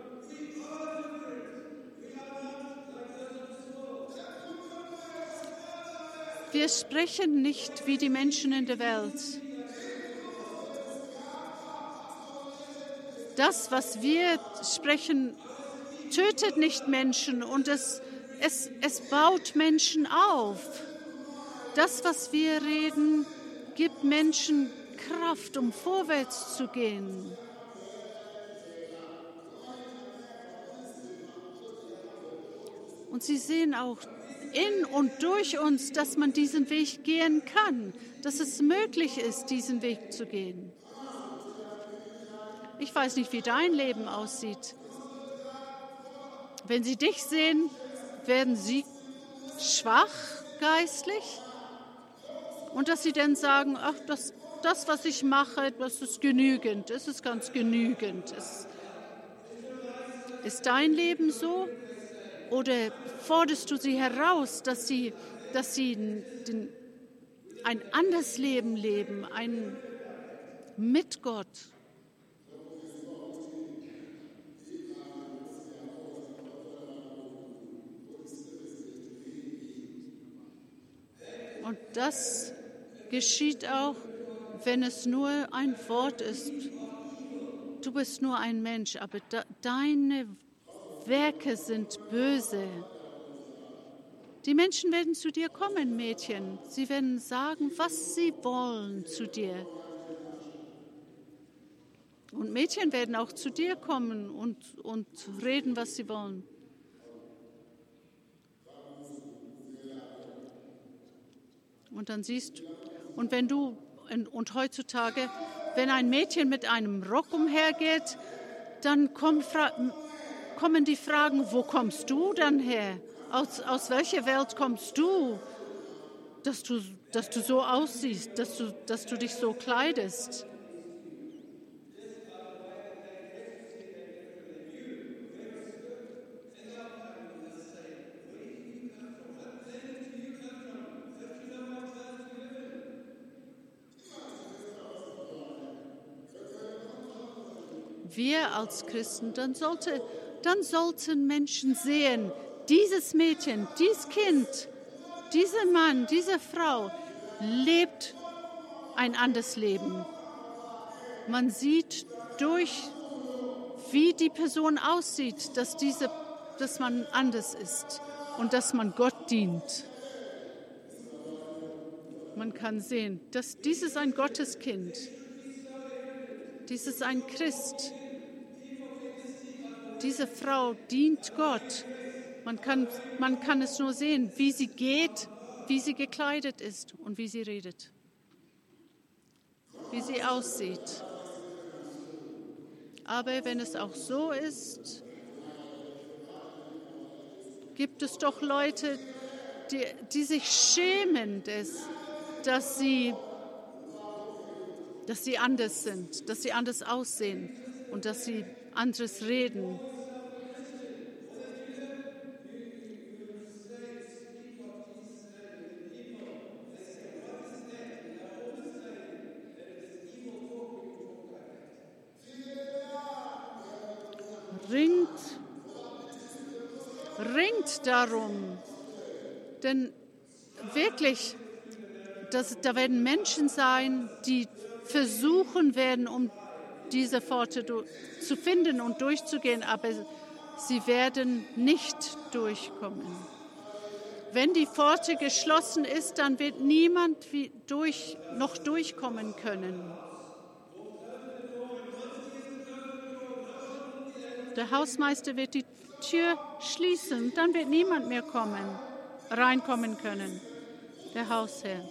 Wir sprechen nicht wie die Menschen in der Welt. Das, was wir sprechen, tötet nicht Menschen und es, es, es baut Menschen auf. Das, was wir reden, gibt Menschen Kraft, um vorwärts zu gehen. Und sie sehen auch in und durch uns, dass man diesen Weg gehen kann, dass es möglich ist, diesen Weg zu gehen. Ich weiß nicht, wie dein Leben aussieht. Wenn sie dich sehen, werden sie schwach geistlich und dass sie dann sagen, ach, das, das, was ich mache, das ist genügend, es ist ganz genügend. Es, ist dein Leben so? Oder forderst du sie heraus, dass sie, dass sie den, ein anderes Leben leben, ein mit Gott? Und das geschieht auch, wenn es nur ein Wort ist. Du bist nur ein Mensch, aber de- deine Werke sind böse. Die Menschen werden zu dir kommen, Mädchen. Sie werden sagen, was sie wollen zu dir. Und Mädchen werden auch zu dir kommen und, und reden, was sie wollen. Und dann siehst du, und wenn du, und heutzutage, wenn ein Mädchen mit einem Rock umhergeht, dann kommen, kommen die Fragen, wo kommst du dann her? Aus, aus welcher Welt kommst du, dass du, dass du so aussiehst, dass du, dass du dich so kleidest? Wir als Christen, dann, sollte, dann sollten Menschen sehen, dieses Mädchen, dieses Kind, dieser Mann, diese Frau lebt ein anderes Leben. Man sieht durch, wie die Person aussieht, dass, diese, dass man anders ist und dass man Gott dient. Man kann sehen, dass dieses ein Gotteskind, dieses ein Christ. Diese Frau dient Gott. Man kann, man kann es nur sehen, wie sie geht, wie sie gekleidet ist und wie sie redet, wie sie aussieht. Aber wenn es auch so ist, gibt es doch Leute, die, die sich schämen, des, dass sie, dass sie anders sind, dass sie anders aussehen und dass sie anderes reden. Ringt, ringt darum, denn wirklich, das, da werden Menschen sein, die versuchen werden, um diese Pforte zu finden und durchzugehen, aber sie werden nicht durchkommen. Wenn die Pforte geschlossen ist, dann wird niemand durch, noch durchkommen können. Der Hausmeister wird die Tür schließen, dann wird niemand mehr kommen, reinkommen können, der Hausherr.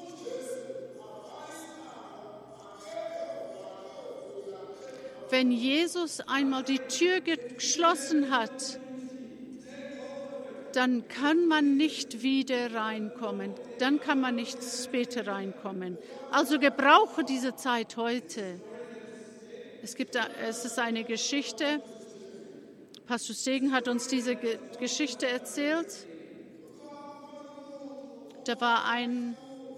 wenn Jesus einmal die Tür geschlossen hat, dann kann man nicht wieder reinkommen. Dann kann man nicht später reinkommen. Also gebrauche diese Zeit heute. Es gibt, es ist eine Geschichte. Pastor Stegen hat uns diese Ge- Geschichte erzählt. Da war ein,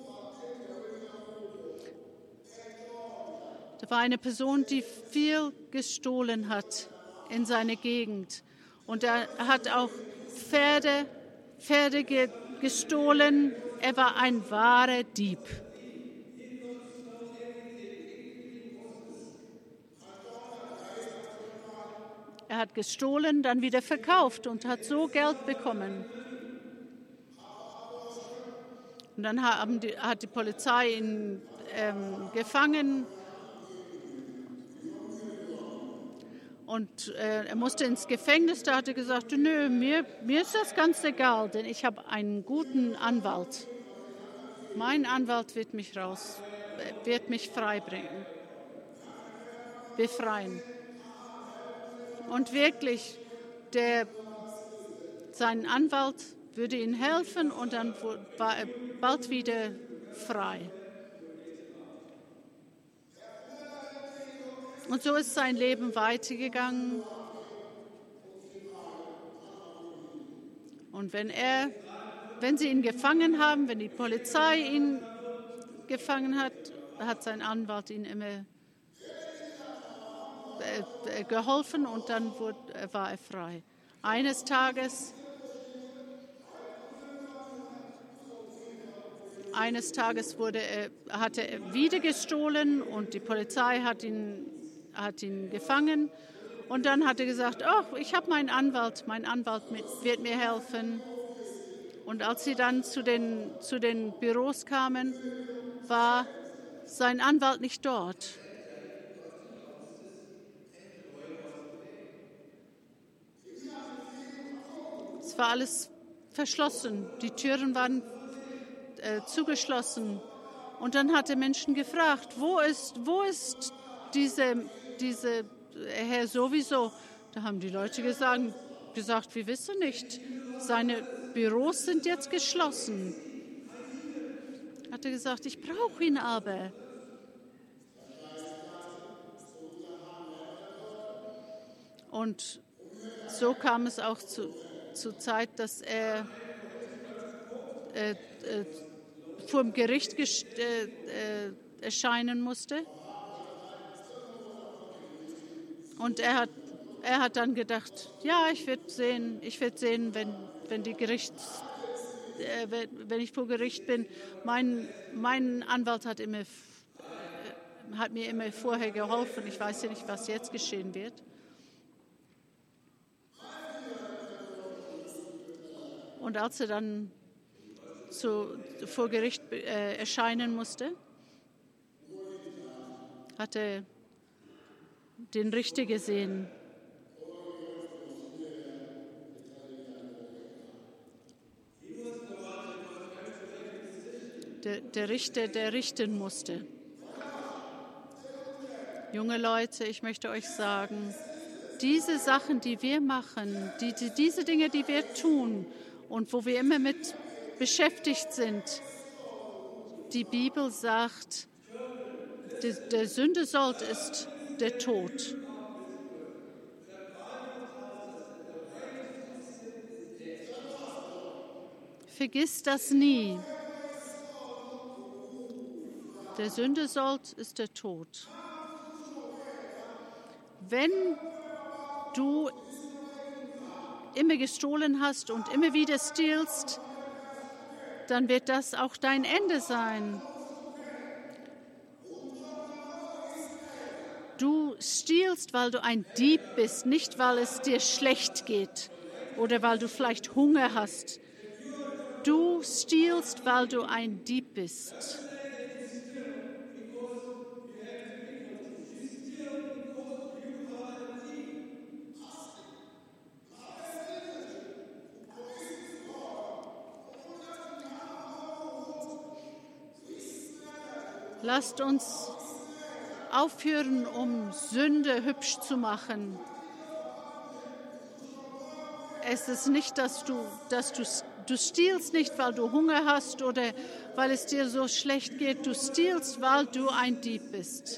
da war eine Person, die viel gestohlen hat in seiner Gegend. Und er hat auch Pferde, Pferde ge- gestohlen. Er war ein wahrer Dieb. Er hat gestohlen, dann wieder verkauft und hat so Geld bekommen. Und dann haben die, hat die Polizei ihn ähm, gefangen. Und äh, er musste ins Gefängnis. Da hat er gesagt, nö, mir, mir ist das ganz egal, denn ich habe einen guten Anwalt. Mein Anwalt wird mich raus, wird mich freibringen, befreien. Und wirklich, der, sein Anwalt würde ihm helfen und dann war er bald wieder frei. Und so ist sein Leben weitergegangen. Und wenn er, wenn sie ihn gefangen haben, wenn die Polizei ihn gefangen hat, hat sein Anwalt ihn immer geholfen und dann wurde, war er frei. Eines Tages, eines Tages wurde er, hatte er wieder gestohlen und die Polizei hat ihn, hat ihn gefangen. Und dann hat er gesagt, oh, ich habe meinen Anwalt, mein Anwalt mit, wird mir helfen. Und als sie dann zu den, zu den Büros kamen, war sein Anwalt nicht dort. Es war alles verschlossen, die Türen waren äh, zugeschlossen. Und dann hat er Menschen gefragt, wo ist, wo ist diese, diese Herr sowieso? Da haben die Leute gesagt, gesagt, wir wissen nicht, seine Büros sind jetzt geschlossen. Hat er gesagt, ich brauche ihn aber. Und so kam es auch zu zur Zeit, dass er äh, äh, vor dem Gericht gest- äh, äh, erscheinen musste. Und er hat, er hat dann gedacht, ja, ich werde sehen, ich werde sehen, wenn, wenn die Gerichts, äh, wenn, wenn ich vor Gericht bin. Mein, mein Anwalt hat, immer, äh, hat mir immer vorher geholfen. Ich weiß ja nicht, was jetzt geschehen wird. Und als er dann zu, vor Gericht äh, erscheinen musste, hat er den Richter gesehen. Der, der Richter, der richten musste. Junge Leute, ich möchte euch sagen, diese Sachen, die wir machen, die, die, diese Dinge, die wir tun, und wo wir immer mit beschäftigt sind. Die Bibel sagt, der, der Sündesold ist der Tod. Vergiss das nie. Der Sündesold ist der Tod. Wenn du immer gestohlen hast und immer wieder stiehlst, dann wird das auch dein Ende sein. Du stiehlst, weil du ein Dieb bist, nicht weil es dir schlecht geht oder weil du vielleicht Hunger hast. Du stiehlst, weil du ein Dieb bist. Lasst uns aufhören, um Sünde hübsch zu machen. Es ist nicht, dass du, dass du, du stiehlst nicht, weil du Hunger hast oder weil es dir so schlecht geht. Du stiehlst, weil du ein Dieb bist.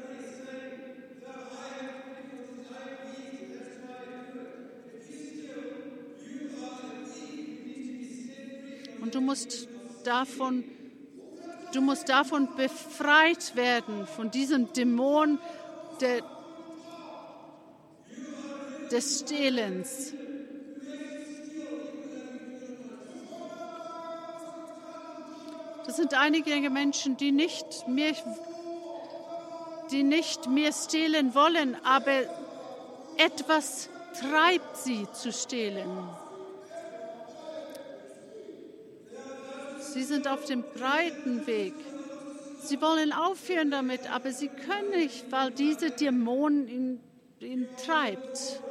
Und du musst davon, du musst davon befreit werden, von diesem Dämon der, des Stehlens. Das sind einige Menschen, die nicht mehr, die nicht mehr stehlen wollen, aber etwas treibt sie zu stehlen. Sie sind auf dem breiten Weg. Sie wollen aufhören damit, aber sie können nicht, weil diese Dämon ihn, ihn treibt.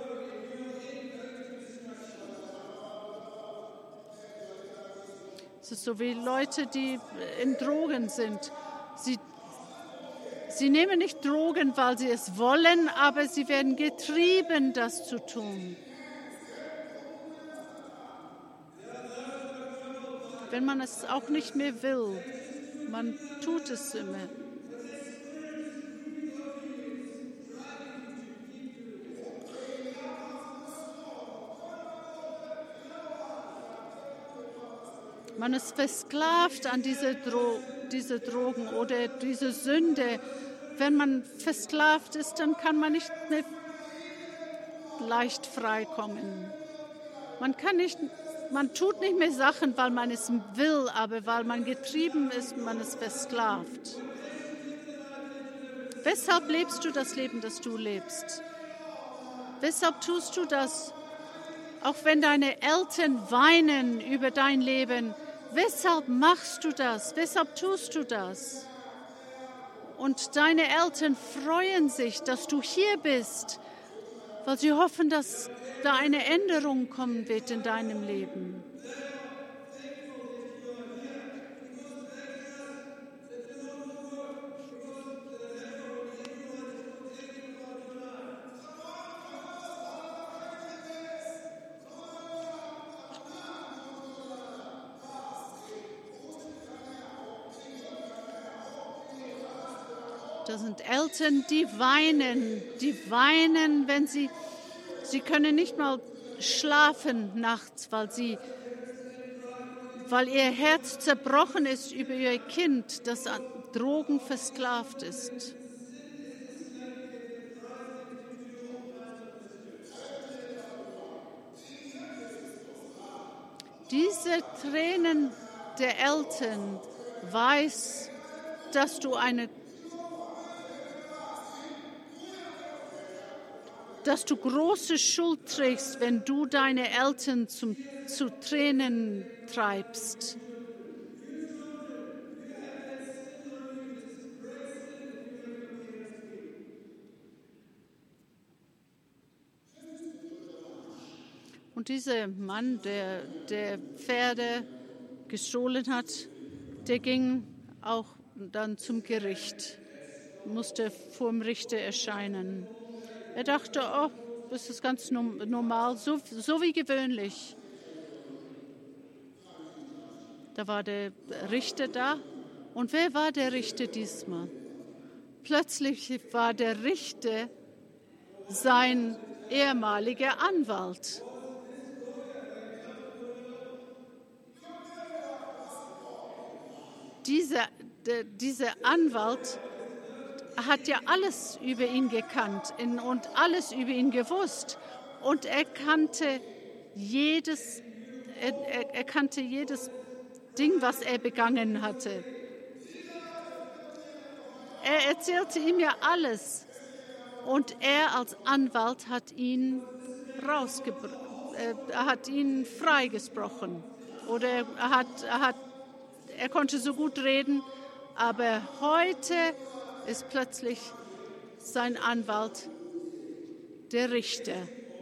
Es ist so wie Leute, die in Drogen sind. Sie, sie nehmen nicht Drogen, weil sie es wollen, aber sie werden getrieben, das zu tun. Wenn man es auch nicht mehr will, man tut es immer. Man ist versklavt an diese, Dro- diese Drogen oder diese Sünde. Wenn man versklavt ist, dann kann man nicht mehr leicht freikommen. Man kann nicht, man tut nicht mehr Sachen, weil man es will, aber weil man getrieben ist, man ist versklavt. Weshalb lebst du das Leben, das du lebst? Weshalb tust du das? Auch wenn deine Eltern weinen über dein Leben, weshalb machst du das? Weshalb tust du das? Und deine Eltern freuen sich, dass du hier bist, weil sie hoffen, dass da eine Änderung kommen wird in deinem Leben. Das sind Eltern, die weinen, die weinen, wenn sie, sie können nicht mal schlafen nachts, weil sie, weil ihr Herz zerbrochen ist über ihr Kind, das an Drogen versklavt ist. Diese Tränen der Eltern weiß, dass du eine dass du große Schuld trägst, wenn du deine Eltern zum, zu Tränen treibst. Und dieser Mann, der, der Pferde gestohlen hat, der ging auch dann zum Gericht, musste vor dem Richter erscheinen. Er dachte, oh, das ist ganz normal, so, so wie gewöhnlich. Da war der Richter da. Und wer war der Richter diesmal? Plötzlich war der Richter sein ehemaliger Anwalt. Dieser, der, dieser Anwalt hat ja alles über ihn gekannt und alles über ihn gewusst. Und er kannte jedes, er, er, er kannte jedes Ding, was er begangen hatte. Er erzählte ihm ja alles. Und er als Anwalt hat ihn rausgebrochen, er hat ihn freigesprochen. Oder er hat, er hat, er konnte so gut reden, aber heute ist plötzlich sein Anwalt der Richter.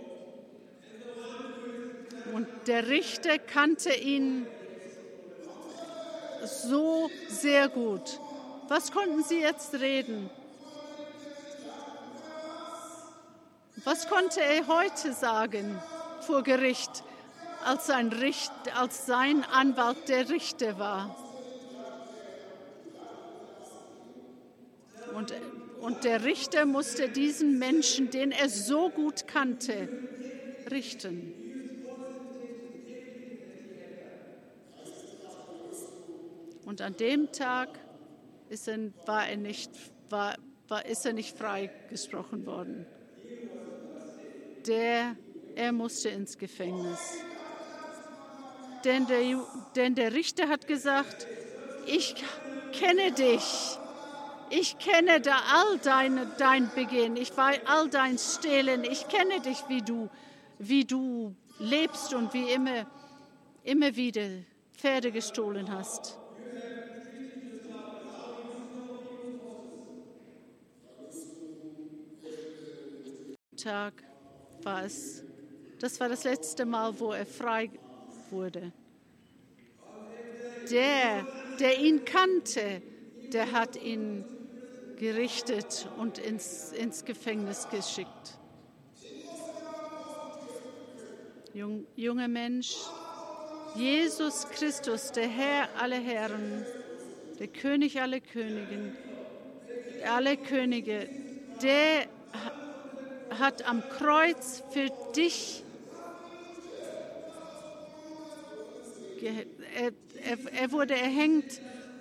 Und der Richter kannte ihn so sehr gut. Was konnten sie jetzt reden? Was konnte er heute sagen vor Gericht, als sein, Richt, als sein Anwalt der Richter war? Und, und der Richter musste diesen Menschen, den er so gut kannte, richten. Und an dem Tag ist er, war er nicht, war, war, ist er nicht freigesprochen worden. Der, er musste ins Gefängnis. Denn der, denn der Richter hat gesagt, ich kenne dich. Ich kenne da all deine, dein Begehen, ich weiß all dein Stehlen. Ich kenne dich, wie du, wie du lebst und wie immer, immer wieder Pferde gestohlen hast. Tag war es, das war das letzte Mal, wo er frei wurde. Der, der ihn kannte, der hat ihn gerichtet und ins, ins Gefängnis geschickt. Jung, junger Mensch, Jesus Christus, der Herr aller Herren, der König aller Königen, aller Könige, der hat am Kreuz für dich, er, er, er wurde erhängt,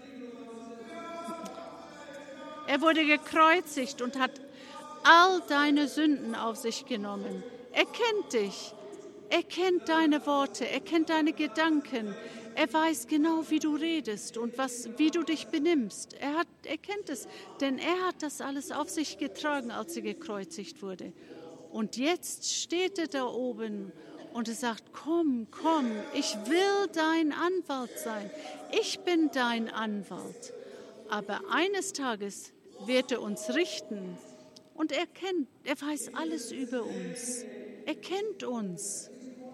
er wurde gekreuzigt und hat all deine Sünden auf sich genommen. Er kennt dich, er kennt deine Worte, er kennt deine Gedanken, er weiß genau, wie du redest und was, wie du dich benimmst. Er, hat, er kennt es, denn er hat das alles auf sich getragen, als er gekreuzigt wurde. Und jetzt steht er da oben und er sagt, komm, komm, ich will dein Anwalt sein. Ich bin dein Anwalt. Aber eines Tages wird er uns richten und er kennt, er weiß alles über uns. Er kennt uns.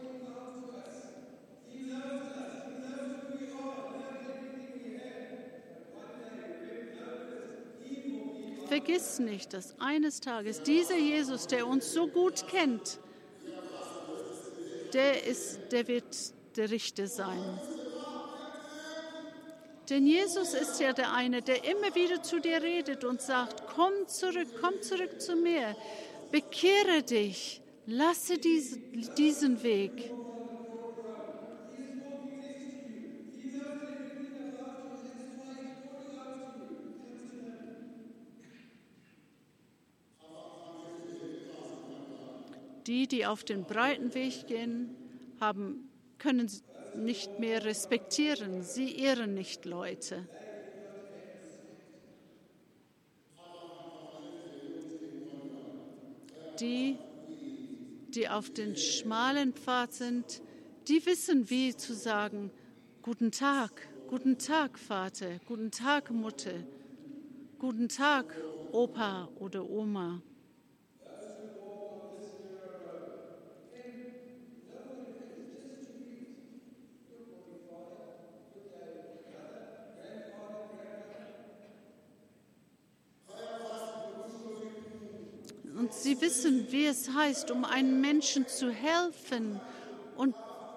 Vergiss nicht, dass eines Tages dieser Jesus, der uns so gut kennt, der, ist, der wird der Richter sein. Denn Jesus ist ja der eine, der immer wieder zu dir redet und sagt, komm zurück, komm zurück zu mir, bekehre dich, lasse diesen, diesen Weg. Die, die auf den breiten Weg gehen, haben, können nicht mehr respektieren. Sie ehren nicht Leute. Die, die auf den schmalen Pfad sind, die wissen, wie zu sagen, guten Tag, guten Tag, Vater, guten Tag, Mutter, guten Tag, Opa oder Oma. Und sie wissen, wie es heißt, um einem Menschen zu helfen. Und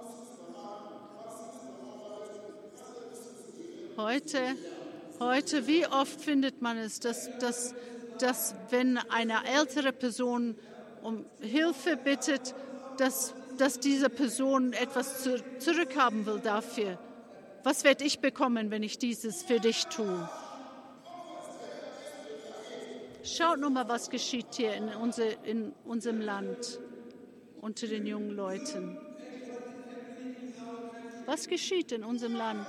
heute, heute, wie oft findet man es, dass, dass, dass wenn eine ältere Person um Hilfe bittet, dass, dass diese Person etwas zu, zurückhaben will dafür. Was werde ich bekommen, wenn ich dieses für dich tue? Schaut nur mal, was geschieht hier in, unser, in unserem Land unter den jungen Leuten. Was geschieht in unserem Land?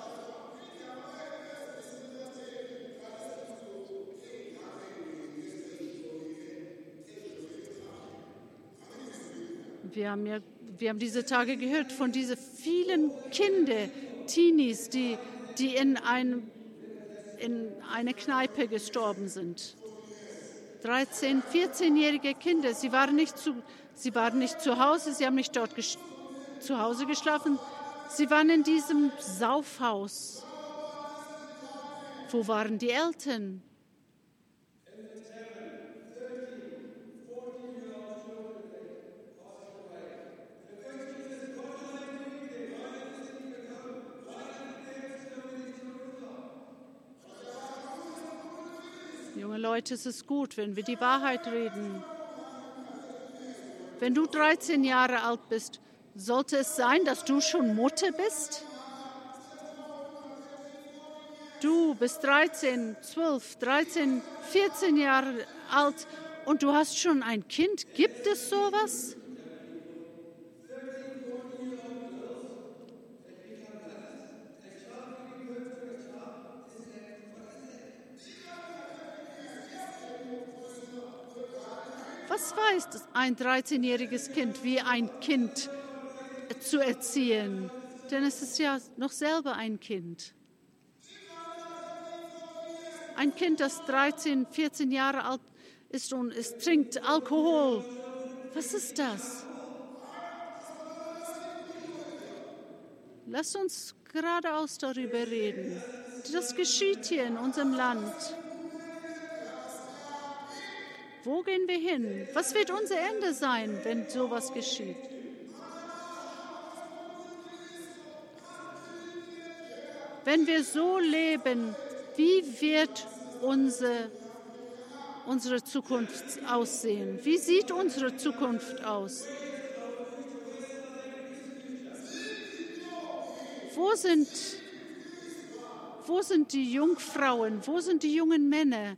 Wir haben, ja, wir haben diese Tage gehört von diesen vielen Kinder, Teenies, die, die in, ein, in eine Kneipe gestorben sind. dreizehn-, vierzehnjährige Kinder, sie waren nicht zu, sie waren nicht zu Hause, sie haben nicht dort ges- zu Hause geschlafen, sie waren in diesem Saufhaus. Wo waren die Eltern? Junge Leute, es ist gut, wenn wir die Wahrheit reden. Wenn du dreizehn Jahre alt bist, sollte es sein, dass du schon Mutter bist? Du bist dreizehn, zwölf, dreizehn, vierzehn Jahre alt und du hast schon ein Kind. Gibt es sowas? Was weiß ein dreizehnjähriges Kind, wie ein Kind zu erziehen? Denn es ist ja noch selber ein Kind. Ein Kind, das dreizehn, vierzehn Jahre alt ist und es trinkt Alkohol. Was ist das? Lass uns geradeaus darüber reden. Das geschieht hier in unserem Land. Wo gehen wir hin? Was wird unser Ende sein, wenn sowas geschieht? Wenn wir so leben, wie wird unsere, unsere Zukunft aussehen? Wie sieht unsere Zukunft aus? Wo sind, wo sind die Jungfrauen? Wo sind die jungen Männer?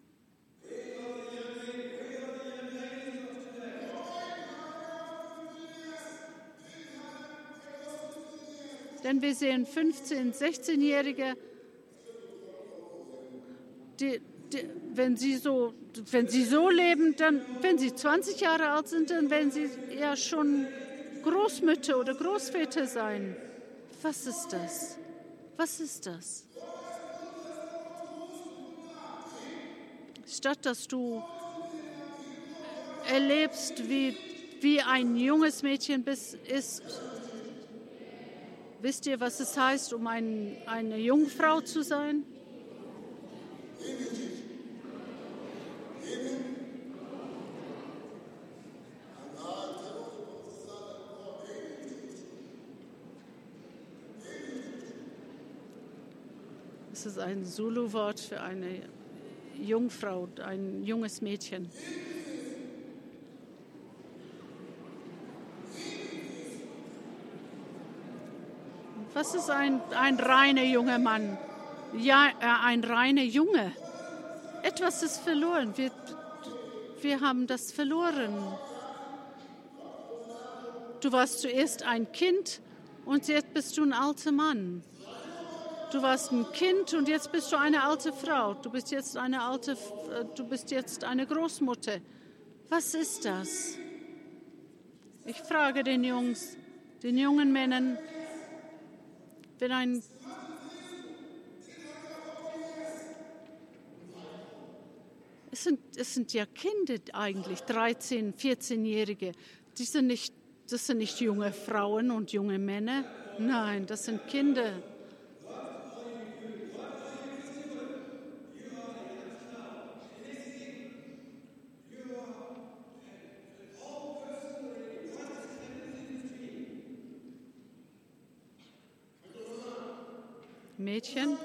Denn wir sehen fünfzehn-, sechzehnjährige, die, die, wenn, sie so, wenn sie so leben, dann, wenn sie zwanzig Jahre alt sind, dann werden sie ja schon Großmütter oder Großväter sein. Was ist das? Was ist das? Statt dass du erlebst, wie, wie ein junges Mädchen bist, ist, wisst ihr, was es heißt, um ein, eine Jungfrau zu sein? Es ist ein Zulu-Wort für eine Jungfrau, ein junges Mädchen. Was ist ein, ein reiner junger Mann? Ja, äh, ein reiner Junge. Etwas ist verloren. Wir, wir haben das verloren. Du warst zuerst ein Kind und jetzt bist du ein alter Mann. Du warst ein Kind und jetzt bist du eine alte Frau. Du bist jetzt eine alte, du bist jetzt eine Großmutter. Was ist das? Ich frage den Jungs, den jungen Männern, wenn ein es sind, es sind ja Kinder eigentlich, dreizehn-, vierzehnjährige. Die sind nicht, das sind nicht junge Frauen und junge Männer. Nein, das sind Kinder. Mädchen.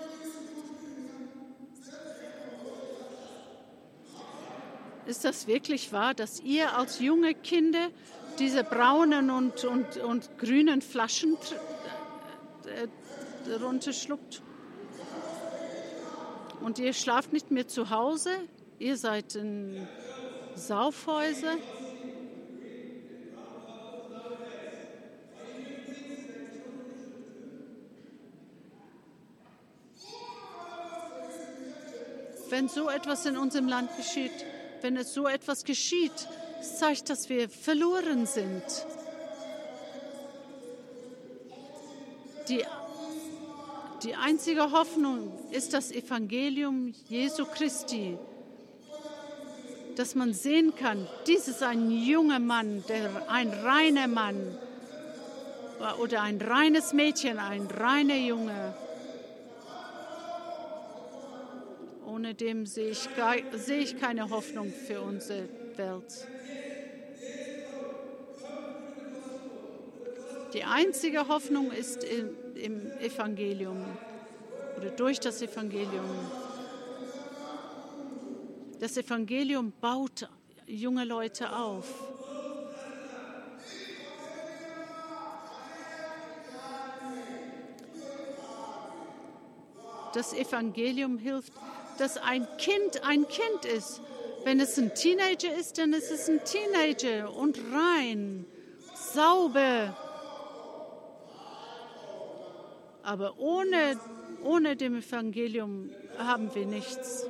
Ist das wirklich wahr, dass ihr als junge Kinder diese braunen und, und, und grünen Flaschen äh, runterschluckt? Und ihr schlaft nicht mehr zu Hause? Ihr seid in Saufhäusern? Wenn so etwas in unserem Land geschieht, wenn es so etwas geschieht, es zeigt, dass wir verloren sind. Die, die einzige Hoffnung ist das Evangelium Jesu Christi, dass man sehen kann, dies ist ein junger Mann, der, ein reiner Mann oder ein reines Mädchen, ein reiner Junge. Ohne dem sehe ich, sehe ich keine Hoffnung für unsere Welt. Die einzige Hoffnung ist im, im Evangelium oder durch das Evangelium. Das Evangelium baut junge Leute auf. Das Evangelium hilft, dass ein Kind ein Kind ist. Wenn es ein Teenager ist, dann ist es ein Teenager und rein, sauber. Aber ohne, ohne dem Evangelium haben wir nichts.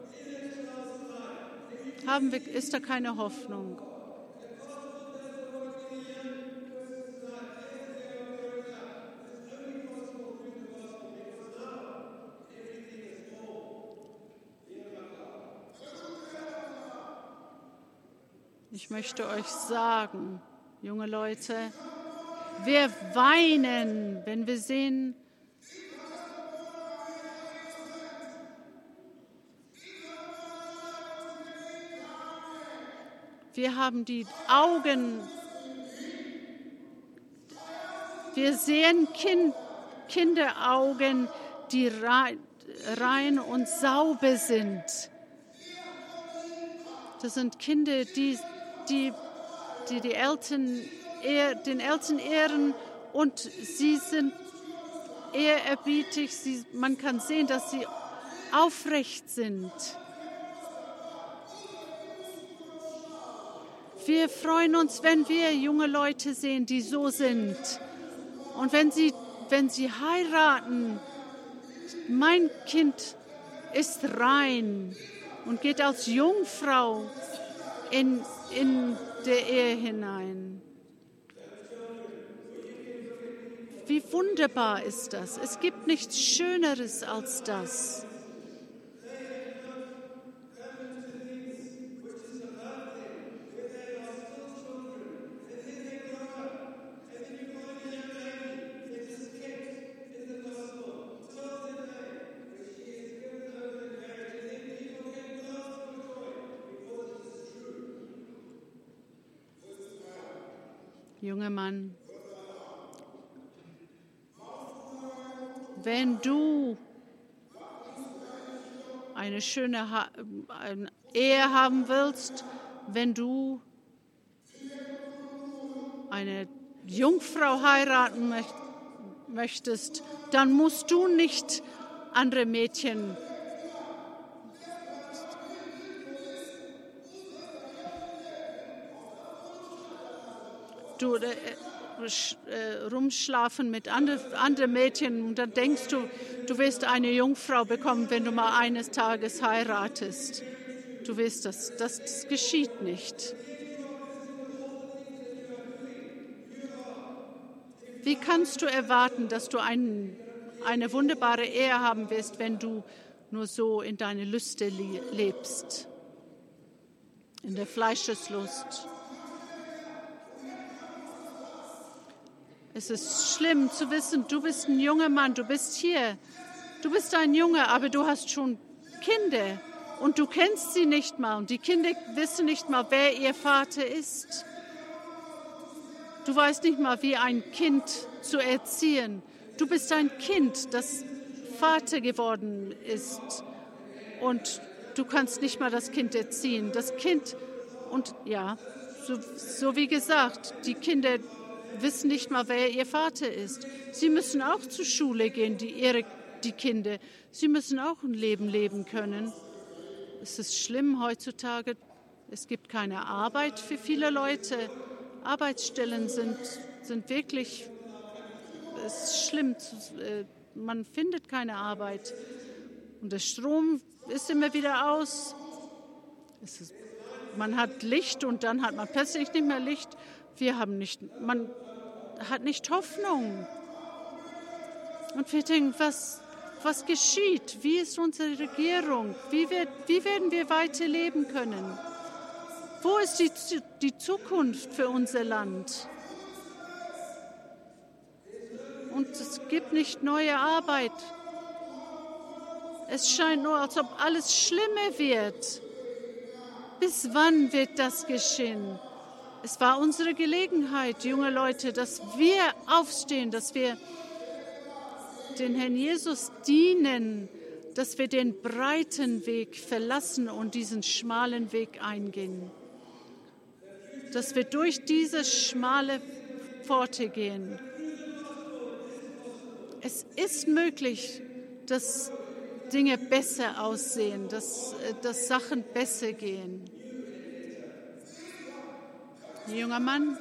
Haben wir, ist da keine Hoffnung. Ich möchte euch sagen, junge Leute, wir weinen, wenn wir sehen, wir haben die Augen, wir sehen kind, Kinderaugen, die rein und sauber sind. Das sind Kinder, die die, die, die Eltern, den Eltern ehren und sie sind ehrerbietig. Sie, man kann sehen, dass sie aufrecht sind. Wir freuen uns, wenn wir junge Leute sehen, die so sind. Und wenn sie, wenn sie heiraten, mein Kind ist rein und geht als Jungfrau in, in der Ehe hinein. Wie wunderbar ist das? Es gibt nichts Schöneres als das. Junger Mann, wenn du eine schöne ha- eine Ehe haben willst, wenn du eine Jungfrau heiraten möcht- möchtest, dann musst du nicht andere Mädchen Du, äh, äh, rumschlafen mit anderen andere Mädchen und dann denkst du, du wirst eine Jungfrau bekommen, wenn du mal eines Tages heiratest. Du weißt, das, das, das geschieht nicht. Wie kannst du erwarten, dass du ein, eine wunderbare Ehe haben wirst, wenn du nur so in deine Lüste lebst, in der Fleischeslust? Es ist schlimm zu wissen, du bist ein junger Mann, du bist hier, du bist ein Junge, aber du hast schon Kinder und du kennst sie nicht mal und die Kinder wissen nicht mal, wer ihr Vater ist. Du weißt nicht mal, wie ein Kind zu erziehen. Du bist ein Kind, das Vater geworden ist und du kannst nicht mal das Kind erziehen. Das Kind, und ja, so, so wie gesagt, die Kinder wissen nicht mal, wer ihr Vater ist. Sie müssen auch zur Schule gehen, die, ihre, die Kinder. Sie müssen auch ein Leben leben können. Es ist schlimm heutzutage. Es gibt keine Arbeit für viele Leute. Arbeitsstellen sind, sind wirklich, es ist schlimm. Man findet keine Arbeit. Und der Strom ist immer wieder aus. Es ist, man hat Licht und dann hat man plötzlich nicht mehr Licht. Wir haben nicht, man hat nicht Hoffnung. Und wir denken, was, was geschieht? Wie ist unsere Regierung? Wie, wird, wie werden wir weiterleben können? Wo ist die, die Zukunft für unser Land? Und es gibt nicht neue Arbeit. Es scheint nur, als ob alles schlimmer wird. Bis wann wird das geschehen? Es war unsere Gelegenheit, junge Leute, dass wir aufstehen, dass wir den Herrn Jesus dienen, dass wir den breiten Weg verlassen und diesen schmalen Weg eingehen. Dass wir durch diese schmale Pforte gehen. Es ist möglich, dass Dinge besser aussehen, dass, dass Sachen besser gehen. Junger Mann,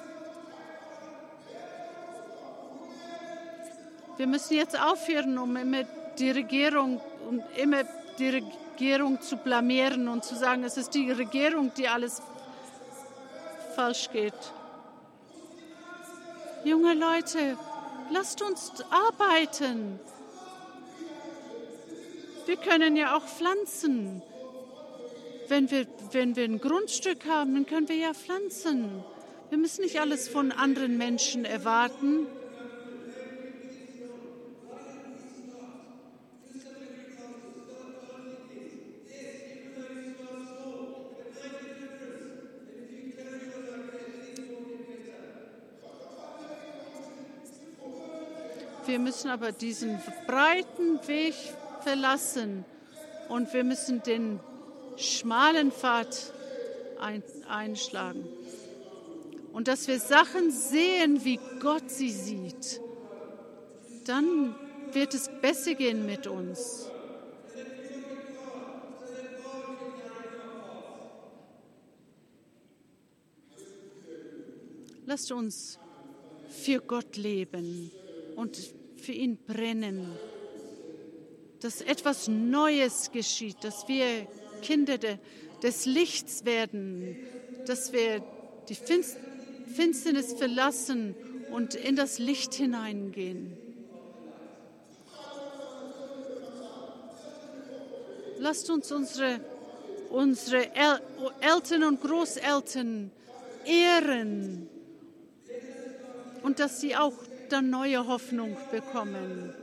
wir müssen jetzt aufhören, um immer die Regierung, um immer die Regierung zu blamieren und zu sagen, es ist die Regierung, die alles falsch geht. Junge Leute, lasst uns arbeiten. Wir können ja auch pflanzen. Wenn wir, wenn wir ein Grundstück haben, dann können wir ja pflanzen. Wir müssen nicht alles von anderen Menschen erwarten. Wir müssen aber diesen breiten Weg verlassen und wir müssen den schmalen Pfad ein, einschlagen. Und dass wir Sachen sehen, wie Gott sie sieht, dann wird es besser gehen mit uns. Lasst uns für Gott leben und für ihn brennen, dass etwas Neues geschieht, dass wir Kinder de, des Lichts werden, dass wir die Finsternis verlassen und in das Licht hineingehen. Lasst uns unsere, unsere El- Eltern und Großeltern ehren und dass sie auch dann neue Hoffnung bekommen.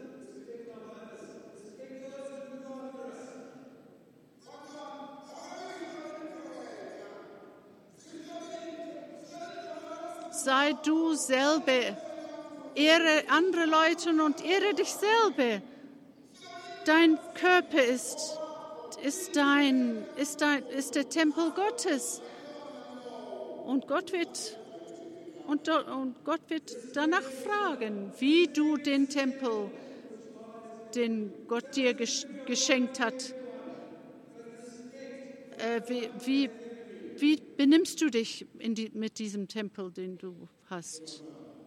Sei du selber, ehre andere Leute und ehre dich selber. Dein Körper ist, ist, dein, ist, dein, ist der Tempel Gottes. Und Gott wird, und, und Gott wird danach fragen, wie du den Tempel, den Gott dir geschenkt hat, äh, wie, wie Wie benimmst du dich in die, mit diesem Tempel, den du hast?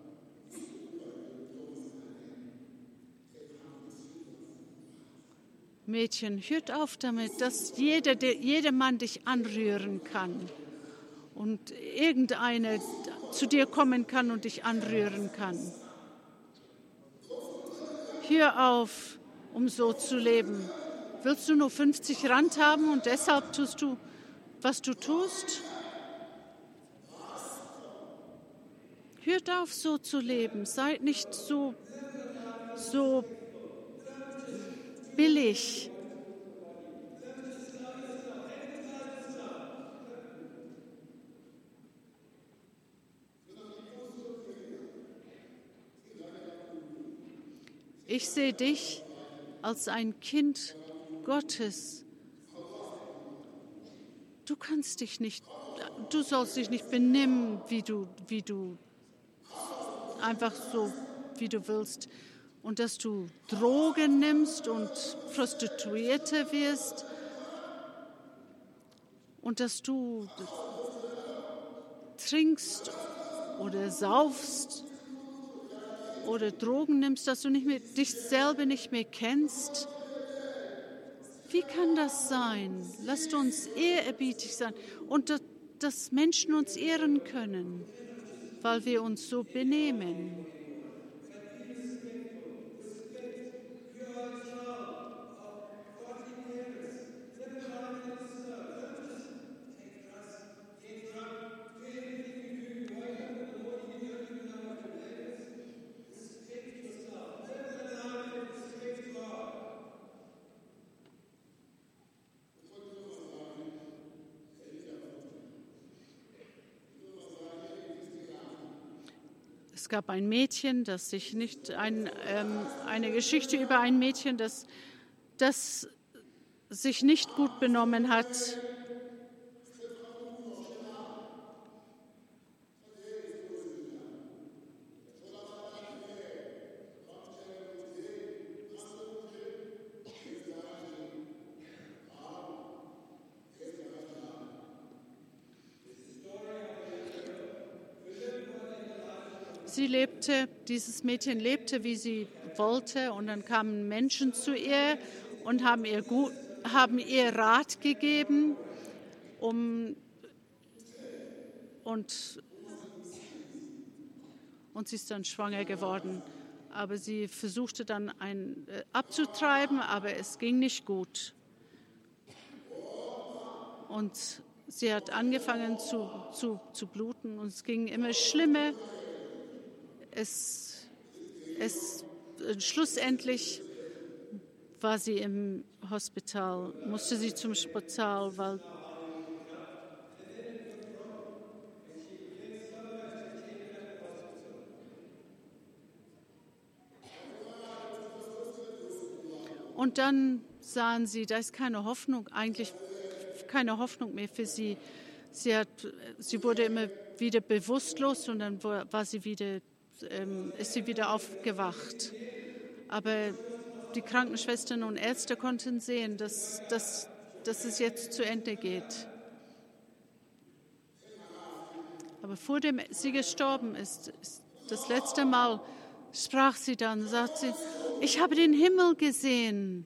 Mädchen, hört auf damit, dass jeder, der, jeder Mann dich anrühren kann und irgendeine zu dir kommen kann und dich anrühren kann. Hör auf, um so zu leben. Willst du nur fünfzig Rand haben und deshalb tust du, was du tust? Hört auf, so zu leben. Seid nicht so, so billig. Ich sehe dich als ein Kind Gottes. Du kannst dich nicht, du sollst dich nicht benehmen, wie du, wie du, einfach so, wie du willst. Und dass du Drogen nimmst und Prostituierte wirst. Und dass du trinkst oder saufst oder Drogen nimmst, dass du nicht mehr, dich selber nicht mehr kennst. Wie kann das sein? Lasst uns ehrerbietig sein und dass, dass Menschen uns ehren können, weil wir uns so benehmen. Es gab ein Mädchen, das sich nicht, ein, ähm, eine Geschichte über ein Mädchen, das, das sich nicht gut benommen hat. Sie lebte, dieses Mädchen lebte, wie sie wollte, und dann kamen Menschen zu ihr und haben ihr, gut, haben ihr Rat gegeben, um, und, und sie ist dann schwanger geworden. Aber sie versuchte dann ein, äh, abzutreiben, aber es ging nicht gut. Und sie hat angefangen zu, zu, zu bluten und es ging immer schlimmer. Es, es, schlussendlich war sie im Hospital, musste sie zum Spital, weil und dann sahen sie, da ist keine Hoffnung, eigentlich keine Hoffnung mehr für sie. Sie, hat, sie wurde immer wieder bewusstlos und dann war sie wieder ist sie wieder aufgewacht. Aber die Krankenschwestern und Ärzte konnten sehen, dass, dass, dass es jetzt zu Ende geht. Aber vor dem sie gestorben ist, ist das letzte Mal sprach sie dann, sagt sie, ich habe den Himmel gesehen.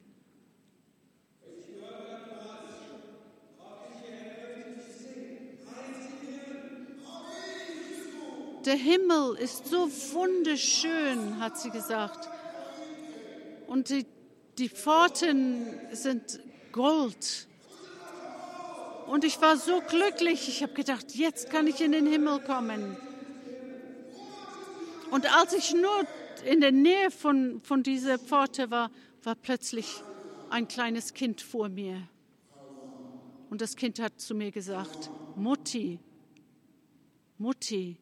Der Himmel ist so wunderschön, hat sie gesagt. Und die, die Pforten sind Gold. Und ich war so glücklich. Ich habe gedacht, jetzt kann ich in den Himmel kommen. Und als ich nur in der Nähe von, von dieser Pforte war, war plötzlich ein kleines Kind vor mir. Und das Kind hat zu mir gesagt, Mutti, Mutti.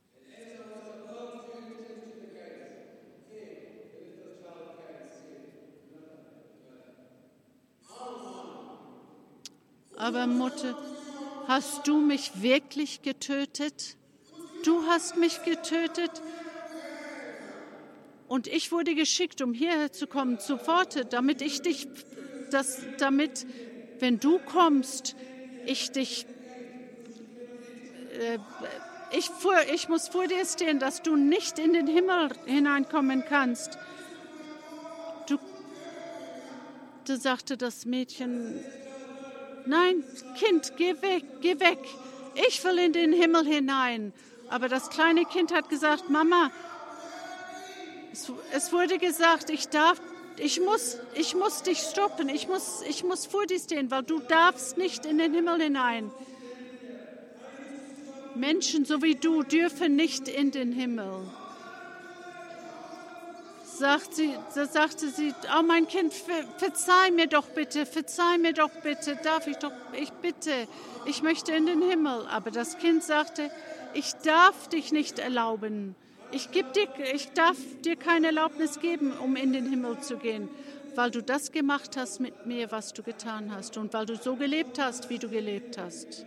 Aber Mutter, hast du mich wirklich getötet? Du hast mich getötet? Und ich wurde geschickt, um hierher zu kommen, zur Pforte, damit ich dich, das, damit, wenn du kommst, ich dich, äh, ich, vor, ich muss vor dir stehen, dass du nicht in den Himmel hineinkommen kannst. Du, da sagte das Mädchen, nein, Kind, geh weg, geh weg. Ich will in den Himmel hinein. Aber das kleine Kind hat gesagt, Mama, es, es wurde gesagt, ich darf, ich muss, ich muss dich stoppen. Ich muss, ich muss vor dir stehen, weil du darfst nicht in den Himmel hinein. Menschen so wie du dürfen nicht in den Himmel. Sagt sie, da sagte sie, oh mein Kind, ver, verzeih mir doch bitte, verzeih mir doch bitte, darf ich doch, ich bitte, ich möchte in den Himmel. Aber das Kind sagte, ich darf dich nicht erlauben, ich, geb dir, ich darf dir keine Erlaubnis geben, um in den Himmel zu gehen, weil du das gemacht hast mit mir, was du getan hast und weil du so gelebt hast, wie du gelebt hast.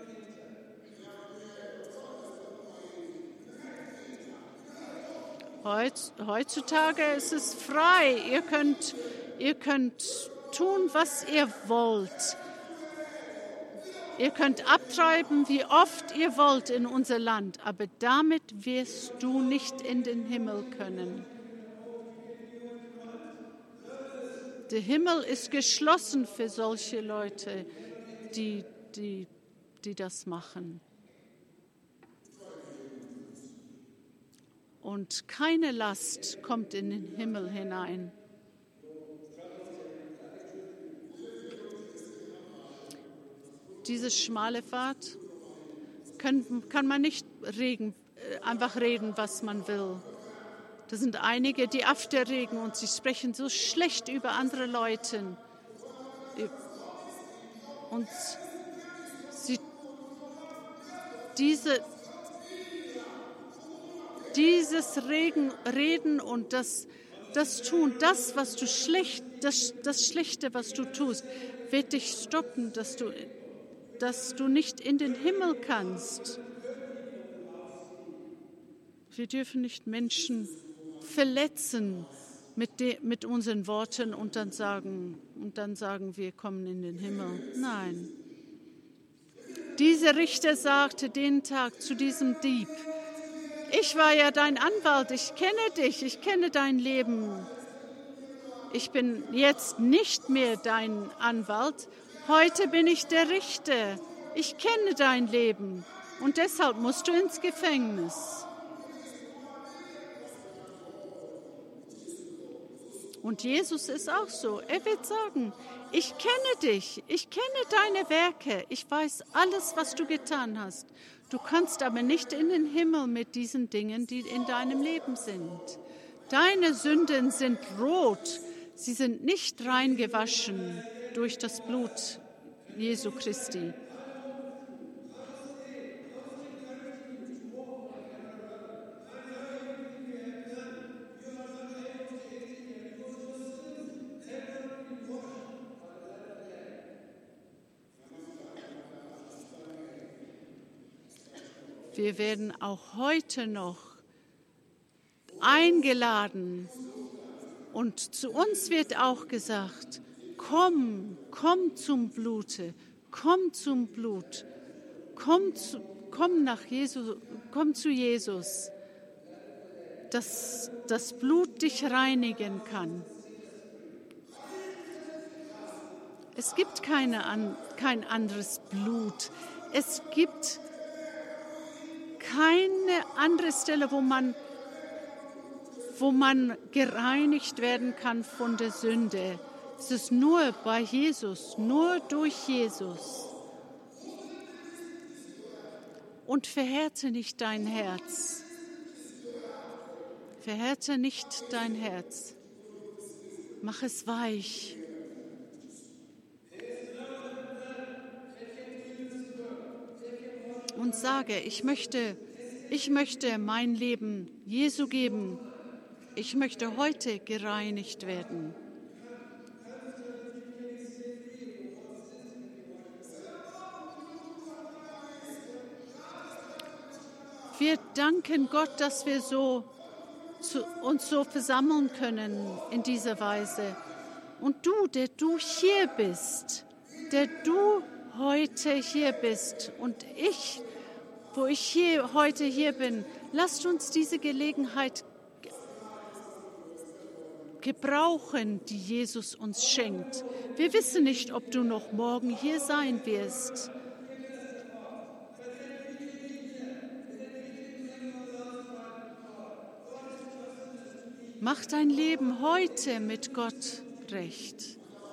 Heutzutage ist es frei. Ihr könnt, ihr könnt tun, was ihr wollt. Ihr könnt abtreiben, wie oft ihr wollt in unser Land, aber damit wirst du nicht in den Himmel können. Der Himmel ist geschlossen für solche Leute, die, die, die das machen. Und keine Last kommt in den Himmel hinein. Diese schmale Pfad kann, kann man nicht reden, einfach reden, was man will. Da sind einige, die öfter reden und sie sprechen so schlecht über andere Leute. Und sie, diese Dieses Reden, Reden und das, das Tun, das, was du schlecht das, das Schlechte, was du tust, wird dich stoppen, dass du, dass du nicht in den Himmel kannst. Wir dürfen nicht Menschen verletzen mit, de, mit unseren Worten und dann sagen, und dann sagen, wir kommen in den Himmel. Nein. Dieser Richter sagte den Tag zu diesem Dieb, ich war ja dein Anwalt, ich kenne dich, ich kenne dein Leben. Ich bin jetzt nicht mehr dein Anwalt, heute bin ich der Richter. Ich kenne dein Leben und deshalb musst du ins Gefängnis. Und Jesus ist auch so. Er wird sagen, ich kenne dich, ich kenne deine Werke, ich weiß alles, was du getan hast. Du kannst aber nicht in den Himmel mit diesen Dingen, die in deinem Leben sind. Deine Sünden sind rot, sie sind nicht reingewaschen durch das Blut Jesu Christi. Wir werden auch heute noch eingeladen und zu uns wird auch gesagt, komm, komm zum Blute, komm zum Blut, komm, zu, komm nach Jesus, komm zu Jesus, dass das Blut dich reinigen kann. Es gibt keine, kein anderes Blut, es gibt keine andere Stelle, wo man, wo man gereinigt werden kann von der Sünde. Es ist nur bei Jesus, nur durch Jesus. Und verhärte nicht dein Herz. Verhärte nicht dein Herz. Mach es weich. Und sage, ich möchte, ich möchte mein Leben Jesu geben. Ich möchte heute gereinigt werden. Wir danken Gott, dass wir so zu, uns so versammeln können in dieser Weise. Und du, der du hier bist, der du heute hier bist und ich, wo ich hier, heute hier bin, lasst uns diese Gelegenheit gebrauchen, die Jesus uns schenkt. Wir wissen nicht, ob du noch morgen hier sein wirst. Mach dein Leben heute mit Gott recht.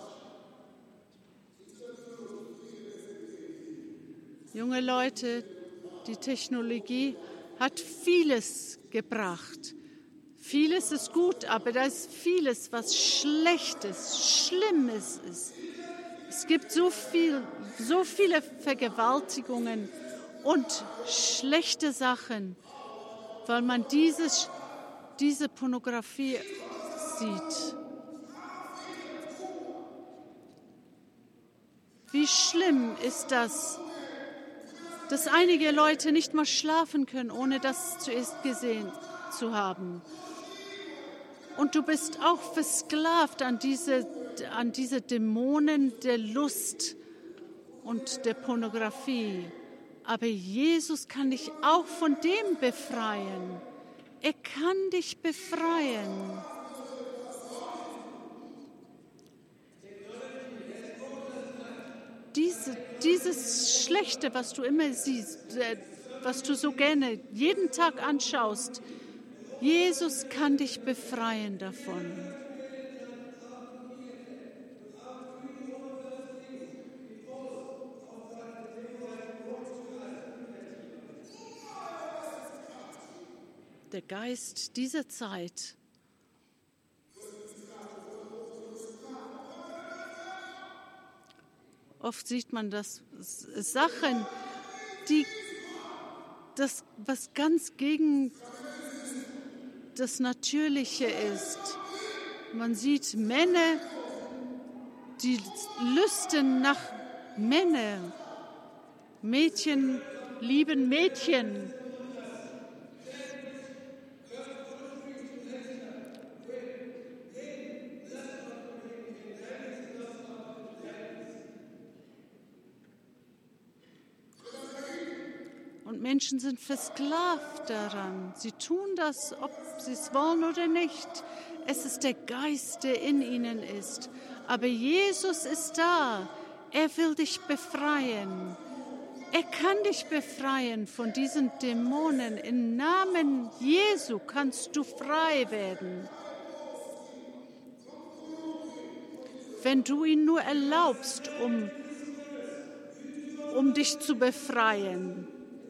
Junge Leute, die Technologie hat vieles gebracht. Vieles ist gut, aber da ist vieles, was Schlechtes, Schlimmes ist. Es gibt so viel, so viele Vergewaltigungen und schlechte Sachen, weil man dieses, diese Pornografie sieht. Wie schlimm ist das, dass einige Leute nicht mal schlafen können, ohne das zuerst gesehen zu haben. Und du bist auch versklavt an diese, an diese Dämonen der Lust und der Pornografie. Aber Jesus kann dich auch von dem befreien. Er kann dich befreien. Diese, dieses Schlechte, was du immer siehst, was du so gerne jeden Tag anschaust, Jesus kann dich befreien davon. Der Geist dieser Zeit oft sieht man, dass Sachen, die das, was ganz gegen das Natürliche ist. Man sieht Männer, die lüsten nach Männern. Mädchen lieben Mädchen. Und Menschen sind versklavt daran. Sie tun das, ob sie es wollen oder nicht. Es ist der Geist, der in ihnen ist. Aber Jesus ist da. Er will dich befreien. Er kann dich befreien von diesen Dämonen. Im Namen Jesu kannst du frei werden. Wenn du ihn nur erlaubst, um, um dich zu befreien.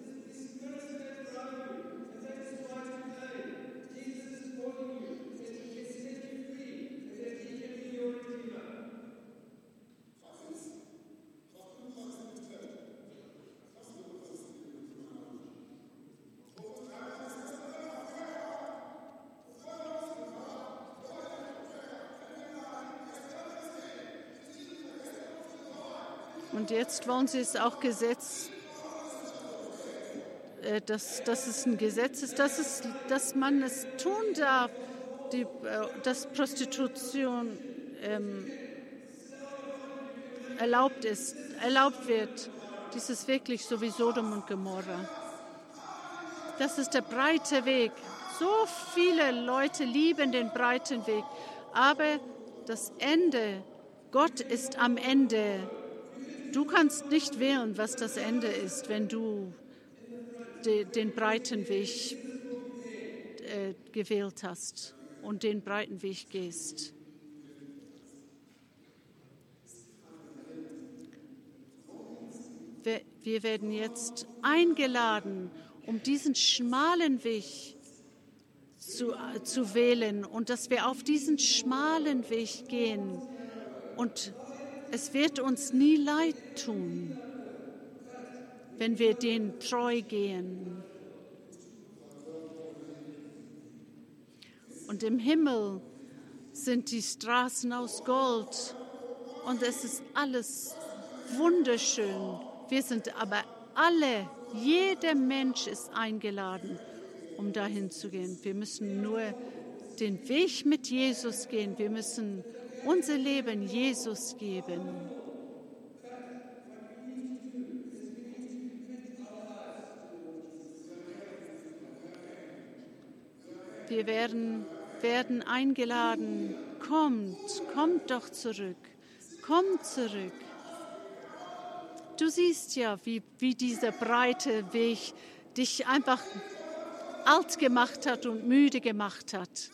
Und jetzt wollen sie es auch Gesetz, äh, dass, dass es ein Gesetz ist, dass, es, dass man es tun darf, die, äh, dass Prostitution ähm, erlaubt ist, erlaubt wird. Dies ist wirklich so wie Sodom und Gomorra. Das ist der breite Weg. So viele Leute lieben den breiten Weg. Aber das Ende, Gott ist am Ende. Du kannst nicht wählen, was das Ende ist, wenn du de, den breiten Weg äh, gewählt hast und den breiten Weg gehst. Wir, wir werden jetzt eingeladen, um diesen schmalen Weg zu, äh, zu wählen und dass wir auf diesen schmalen Weg gehen und es wird uns nie leid tun, wenn wir den treu gehen. Und im Himmel sind die Straßen aus Gold und es ist alles wunderschön. Wir sind aber alle, jeder Mensch ist eingeladen, um dahin zu gehen. Wir müssen nur den Weg mit Jesus gehen. Wir müssen unser Leben Jesus geben. Wir werden, werden eingeladen, kommt, kommt doch zurück, kommt zurück. Du siehst ja, wie, wie dieser breite Weg dich einfach alt gemacht hat und müde gemacht hat.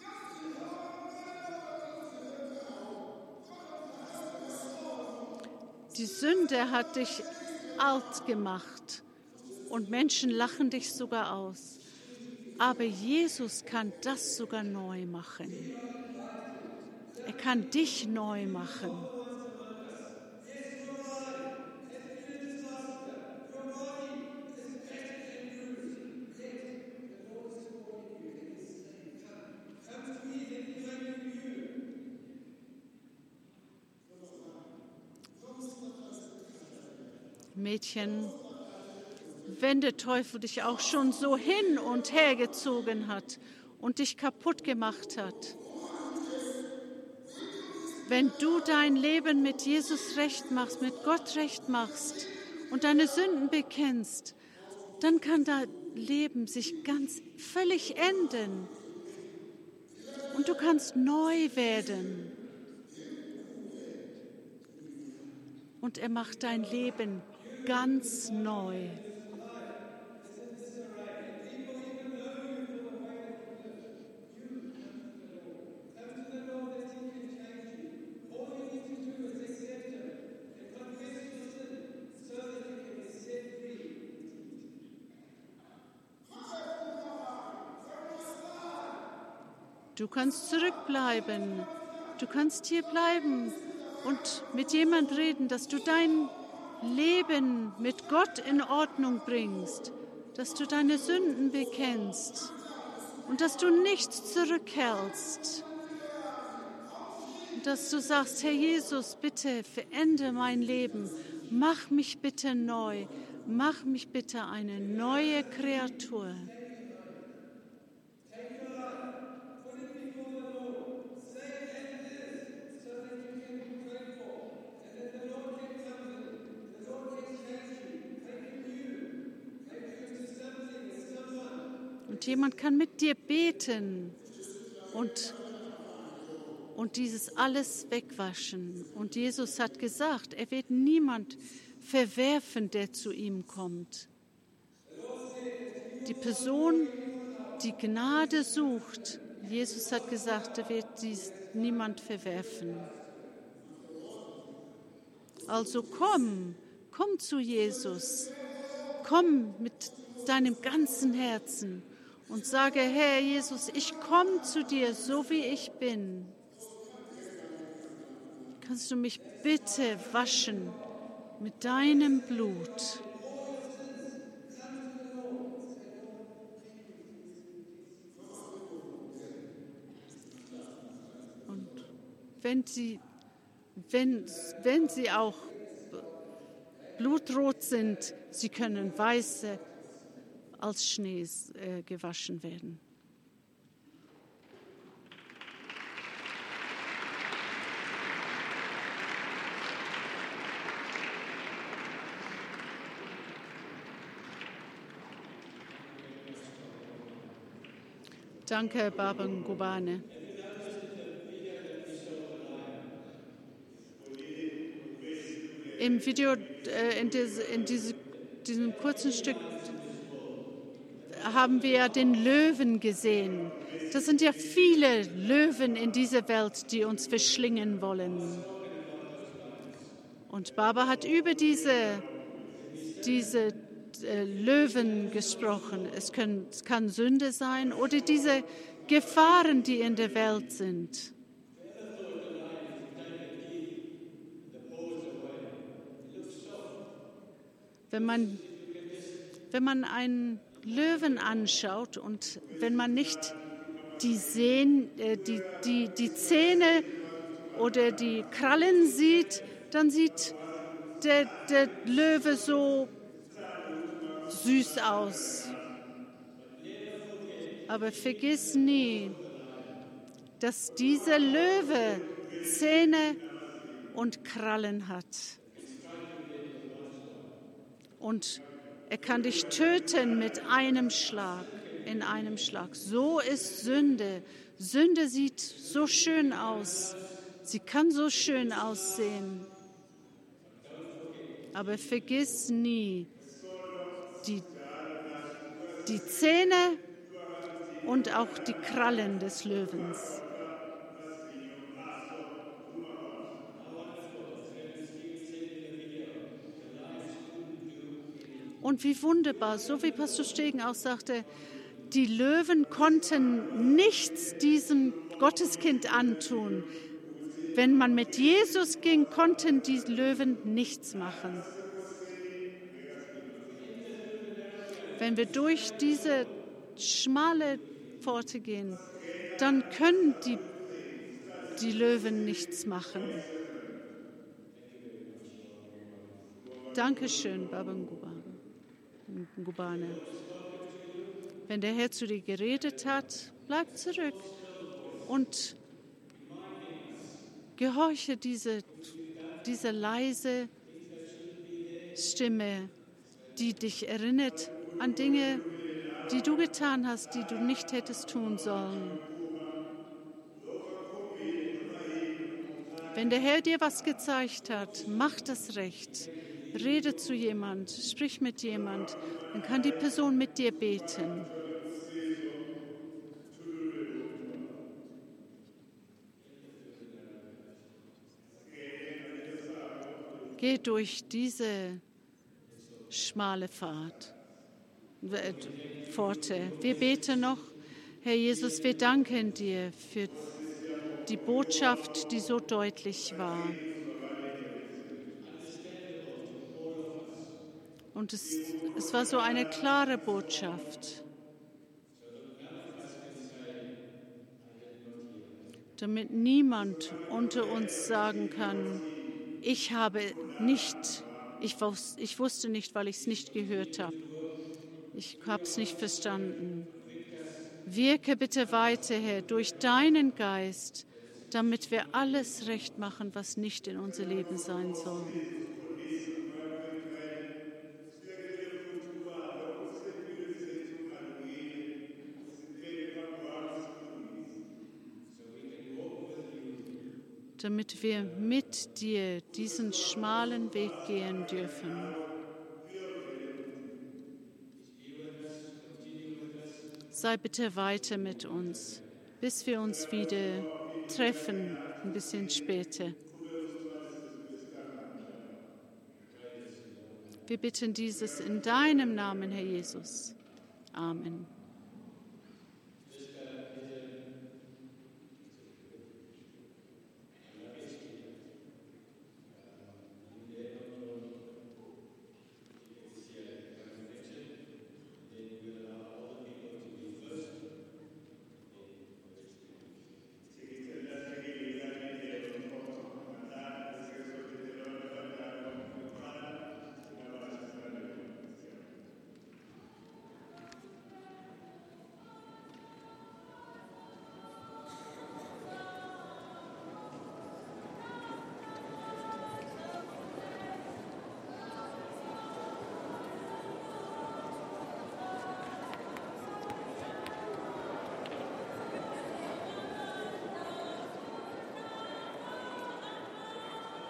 Die Sünde hat dich alt gemacht und Menschen lachen dich sogar aus. Aber Jesus kann das sogar neu machen. Er kann dich neu machen. Mädchen, wenn der Teufel dich auch schon so hin und her gezogen hat und dich kaputt gemacht hat, wenn du dein Leben mit Jesus recht machst, mit Gott recht machst und deine Sünden bekennst, dann kann dein Leben sich ganz völlig ändern und du kannst neu werden. Und er macht dein Leben ganz neu. Du kannst zurückbleiben. Du kannst hier bleiben und mit jemandem reden, dass du dein Leben mit Gott in Ordnung bringst, dass du deine Sünden bekennst und dass du nichts zurückhältst. dass du sagst, Herr Jesus, bitte verändere mein Leben. Mach mich bitte neu. Mach mich bitte eine neue Kreatur. Und jemand kann mit dir beten und, und dieses alles wegwaschen. Und Jesus hat gesagt, er wird niemand verwerfen, der zu ihm kommt. Die Person, die Gnade sucht, Jesus hat gesagt, er wird dies niemand verwerfen. Also komm, komm zu Jesus. Komm mit deinem ganzen Herzen. Und sage, Herr Jesus, ich komme zu dir, so wie ich bin. Kannst du mich bitte waschen mit deinem Blut? Und wenn sie, wenn, wenn sie auch blutrot sind, sie können weiße als Schnee äh, gewaschen werden. Danke, Baba Ngubane. Im Video, äh, in, diese, in diese, diesem kurzen Stück, haben wir den Löwen gesehen. Das sind ja viele Löwen in dieser Welt, die uns verschlingen wollen. Und Baba hat über diese, diese äh, Löwen gesprochen. Es, können, es kann Sünde sein oder diese Gefahren, die in der Welt sind. Wenn man, wenn man einen Löwen anschaut und wenn man nicht die, Sehn, äh, die, die, die Zähne oder die Krallen sieht, dann sieht der, der Löwe so süß aus. Aber vergiss nie, dass dieser Löwe Zähne und Krallen hat. Und er kann dich töten mit einem Schlag, in einem Schlag. So ist Sünde. Sünde sieht so schön aus. Sie kann so schön aussehen. Aber vergiss nie die, die Zähne und auch die Krallen des Löwens. Und wie wunderbar, so wie Pastor Stegen auch sagte, die Löwen konnten nichts diesem Gotteskind antun. Wenn man mit Jesus ging, konnten die Löwen nichts machen. Wenn wir durch diese schmale Pforte gehen, dann können die, die Löwen nichts machen. Dankeschön, Baba Ngubane. Wenn der Herr zu dir geredet hat, bleib zurück und gehorche diese, diese leise Stimme, die dich erinnert an Dinge, die du getan hast, die du nicht hättest tun sollen. Wenn der Herr dir was gezeigt hat, mach das recht. Rede zu jemand, sprich mit jemand, dann kann die Person mit dir beten. Geh durch diese schmale Pfad, äh, Pforte. Wir beten noch, Herr Jesus, wir danken dir für die Botschaft, die so deutlich war. Und es, es war so eine klare Botschaft. damit niemand unter uns sagen kann, ich habe nicht, ich, wus, ich wusste nicht, weil ich es nicht gehört habe. Ich habe es nicht verstanden. Wirke bitte weiter, Herr, durch deinen Geist, damit wir alles recht machen, was nicht in unser Leben sein soll. Damit wir mit dir diesen schmalen Weg gehen dürfen. Sei bitte weiter mit uns, bis wir uns wieder treffen, ein bisschen später. Wir bitten dieses in deinem Namen, Herr Jesus. Amen.